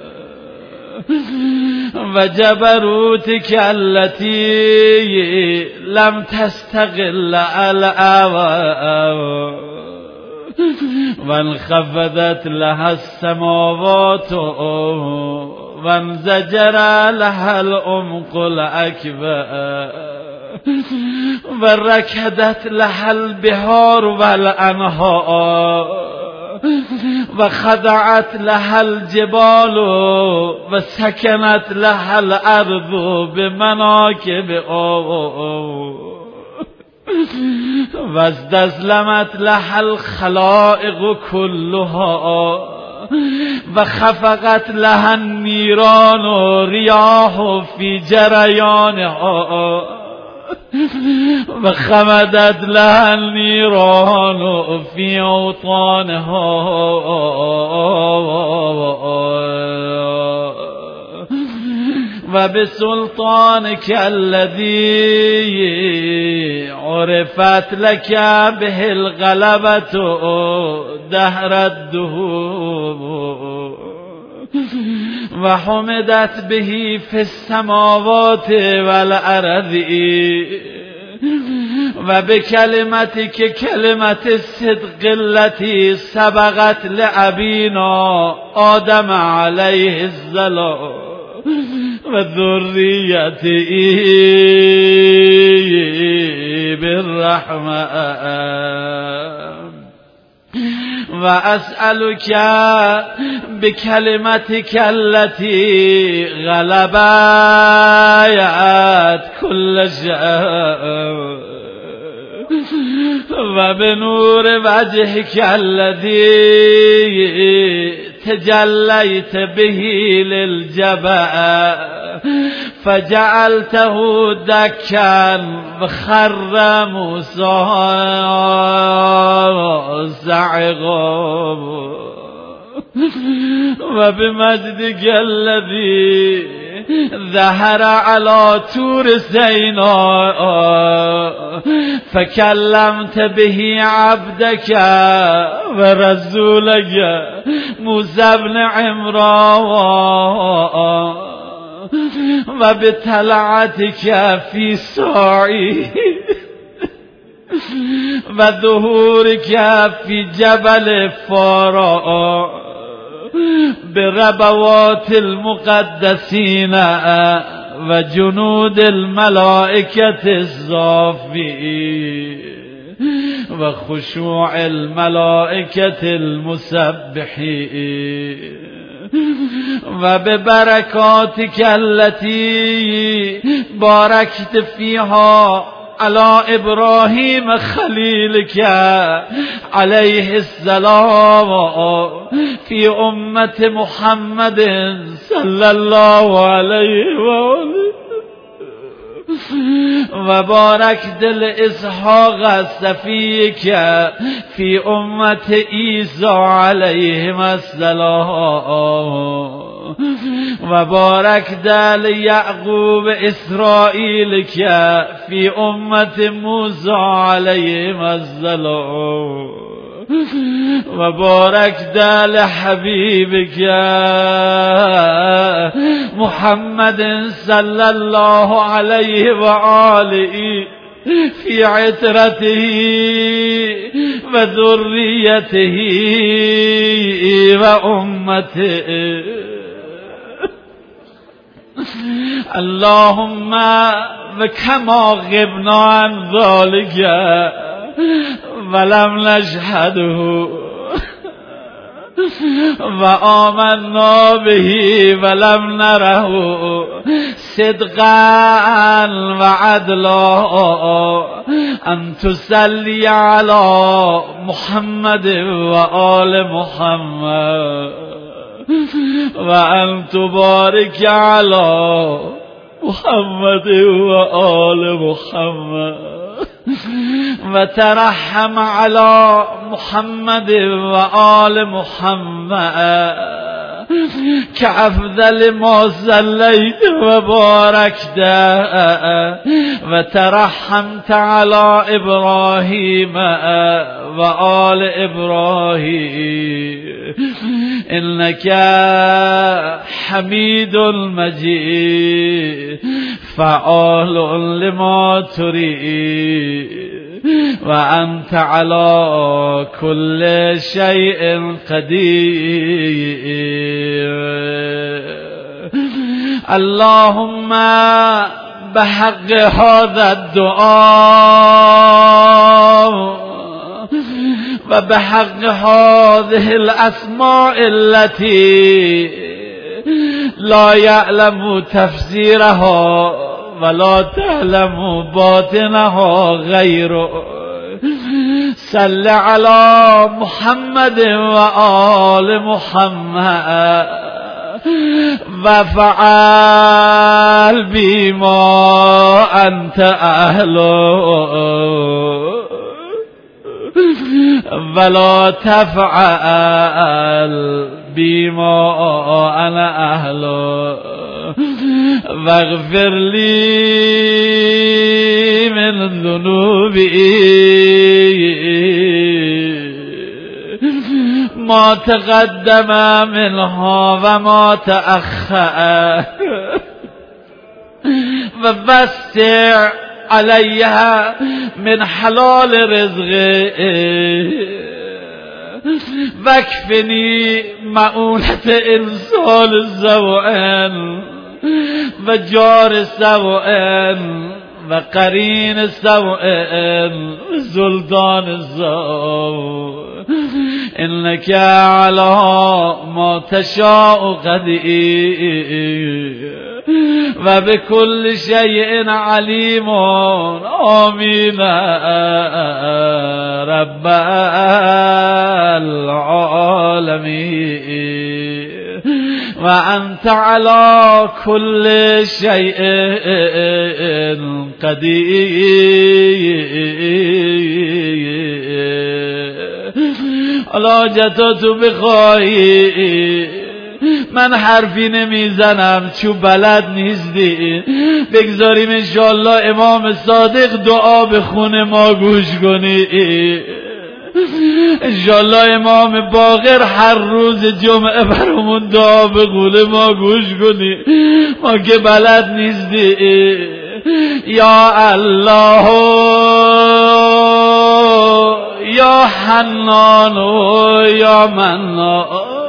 و جبروتک التي لم تستقل الأوى وانخفضت لها السماوات وانزجر لها العمق الأكبر وركدت لها البحار والأنهار وخضعت لها الجبال وسكنت لها الأرض بمناكبها واستسلمت لها الخلائق كلها وخفقت لها النيران رياح في جريانها وخمدت لها النيران في أوطانها وبسلطانك الذي عرفت لك به الغلبة دهر الدهور وحمدت به في السماوات والأرض وبكلمتك كلمة الصدق التي سبقت لأبينا آدم عليه السلام وذريته بالرحمة وأسألك بكلمتك التي غلبت كل شيء وبنور وجهك الذي تجليت به للجبال فجعلته دكا وخر موسى صعقا وبمجدك الذي ظهر على طور سيناء فكلمت به عبدك ورسولك موسى بن عمران وبطلعتك في ساعي وظهورك في جبل فاراء بربوات المقدسين وجنود الملائكة الصافين وخشوع الملائكة المسبحين وببركاتك التي باركت فيها على إبراهيم خليلك عليه السلام في أمة محمد صلى الله عليه وآله وباركت لإسحاق صفيك في أمة عيسى عليهم السلام وباركت ليعقوب إسرائيلك في أمة موسى عليهم السلام وباركت لحبيبك محمد صلى الله عليه وآله في عترته وذريته وأمته. اللهم وكما غبنا عن ذلك ولم نشهده وآمنا به ولم نره صدقا وعدلا أن تصلي على محمد وآل محمد وأن تبارك على محمد وآل محمد وترحم على محمد وآل محمد كأفضل ما صليت وباركت وترحمت على إبراهيم وآل إبراهيم إنك حميد مجيد فعال لما تريد وأنت على كل شيء قدير. اللهم بحق هذا الدعاء وبحق هذه الأسماء التي لا يعلم تفسيرها ولا تعلم باطنها غيره، صل على محمد وآل محمد وفعل بما أنت أهله ولا تفعل بما أنا أهله واغفر لي من ذنوبي ما تقدم منها وما تأخر ووسع عليها من حلال رزقي واكفني مؤونة إنسان الزوئن وجار السوئن وقرين السوئن وسلطان الزوئن إنك على ما تشاء قدير وبكل شيء عليم. آمين رب العالمين. وأنت على كل شيء قدير. حاجتو تو بخواهی من حرفی نمیزنم چو بلد نیستی، بگذاریم انشاءالله امام صادق دعا بخونه ما گوش کنی. انشاءالله امام باقر هر روز جمعه برامون دعا بخونه ما گوش کنی، ما که بلد نیستی. یا الله یا حنان یا منان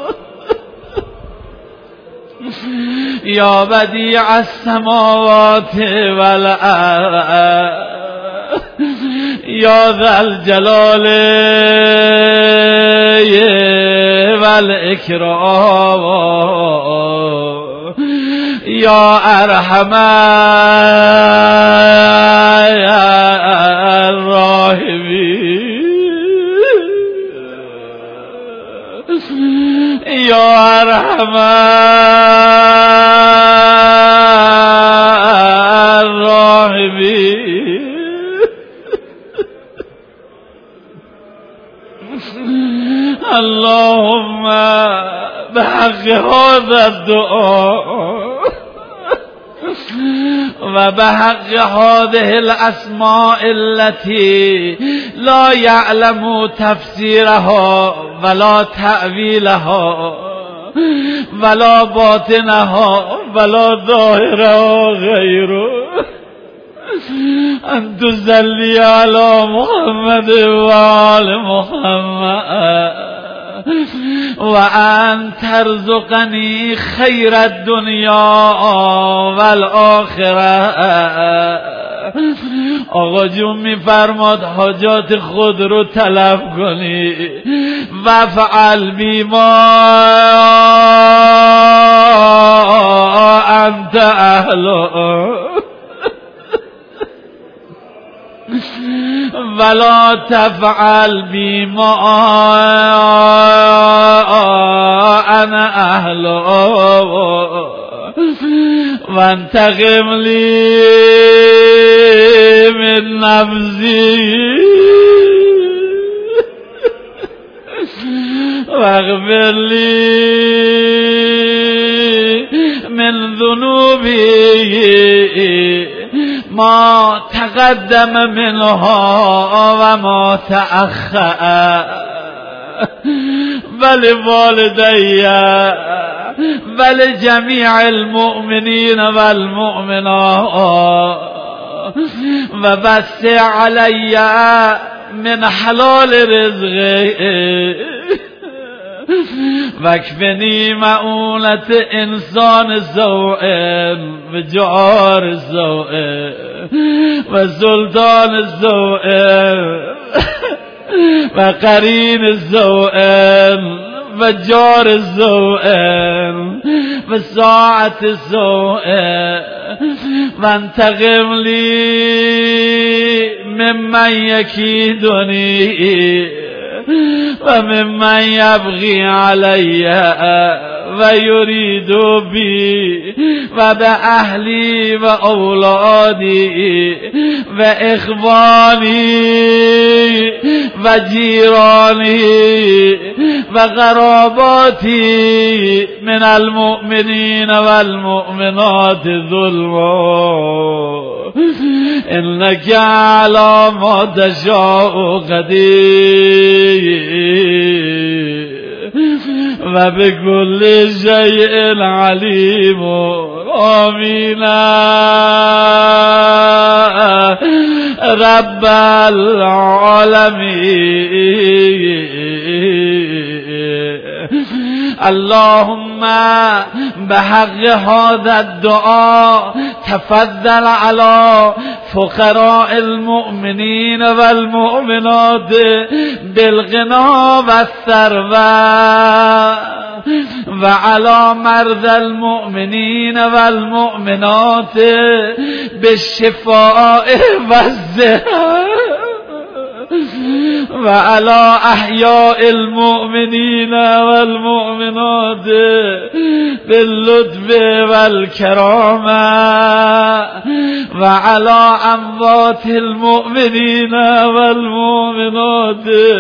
یا بدیع السماوات والارض یا ذا الجلال والاکرام یا ارحم الراحمین یا ارحم الراحمین. اللهم بحق هذا الدعاء وبحق هذه الأسماء التي لا يعلم تفسيرها ولا تأويلها ولا باطنها ولا ظاهرها غيره، أن تصلي على محمد وآل محمد وأن ترزقني خير الدنيا والآخرة. آقا جون میفرماد حاجات خود رو طلب کنی. وفعل بیما انت اهله ولا تفعل بما انا اهله وانتقم لي من نفسي واغفر لي من ذنوبي ما تقدم منها وما تأخر ولوالدي ولجميع المؤمنين والمؤمنات ووسع علي من حلال رزقه واكفني مؤونة انسان سوء وجار سوء وسلطان سوء وقرين سوء وجار سوء وساعة سوء وانتقم لي ممن يكيدني وممن يبغي علي ويريد بي وبأهلي وأولادي وإخواني وجيراني وقراباتي من المؤمنين والمؤمنات ظلما إنك على ما تشاء قدير وبكل شيء عليم. آمين رب العالمين. اللهم بحق هذا الدعاء تفضل على فقراء المؤمنين والمؤمنات بالغنى والثروة وعلى مرضى المؤمنين والمؤمنات بالشفاء والصحة و علی احیاء المؤمنین والمؤمنات باللطف والکرامه و علی اموات المؤمنین والمؤمنات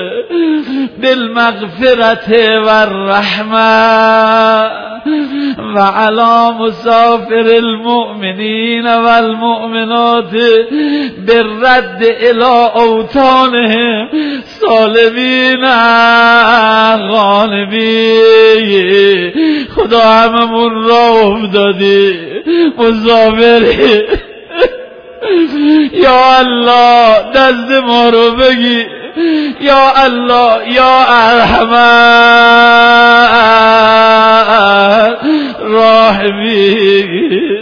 بالمغفرة والرحمة و علی مسافر المؤمنین والمؤمنات بالرد الى اوطانهم سالمین غانمین. خدا هممون را افتادی مسافری، یا الله دست ما رو بگی، یا الله یا ارحم الراحمین.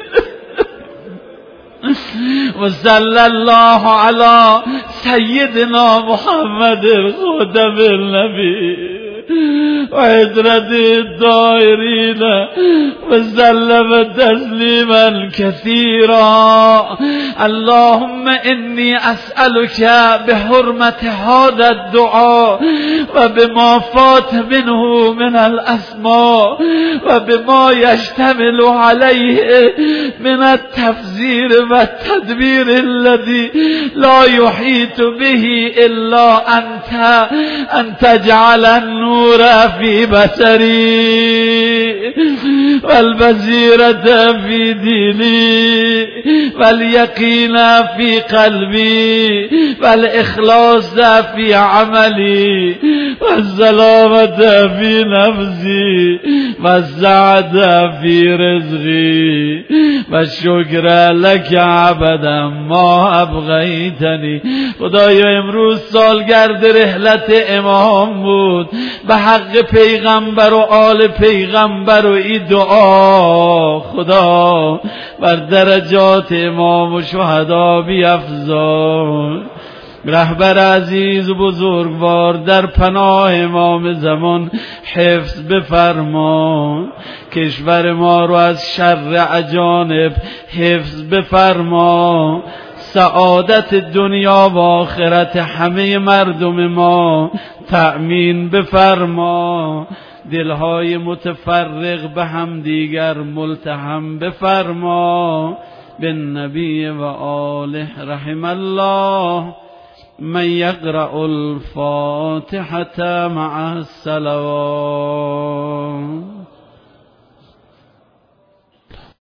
و صلی الله علی سیدنا محمد خاتم النبی و حضرت الطاهرین و سلم تسلیما کثیرا. اللهم انی اسألك بحرمت هذا الدعاء و بما فات منه من الاسماء و بما یشتمل علیه من التفسیر و التدبیر الذي لا يحيط به الا انت ان تجعل النور في بصري والبصيرة في ديني واليقين في قلبي والإخلاص في عملي والسلامة في نفسي والسعادة في رزقي والشكر لك عبدا ما ابغیتنی. خدایا امروز سالگرد رحلت امام بود، به حق پیغمبر و آل پیغمبر و ای دعا خدا بر درجات امام و شهدا بیفزای. رهبر عزیز و بزرگوار در پناه امام زمان حفظ بفرما، کشور ما رو از شر اجانب حفظ بفرما، سعادت دنیا و آخرت همه مردم ما تأمین بفرما، دلهای متفرق به هم دیگر ملتحم بفرما. بالنبی و آله رحم الله من یقرأ الفاتحة مع الصلوات.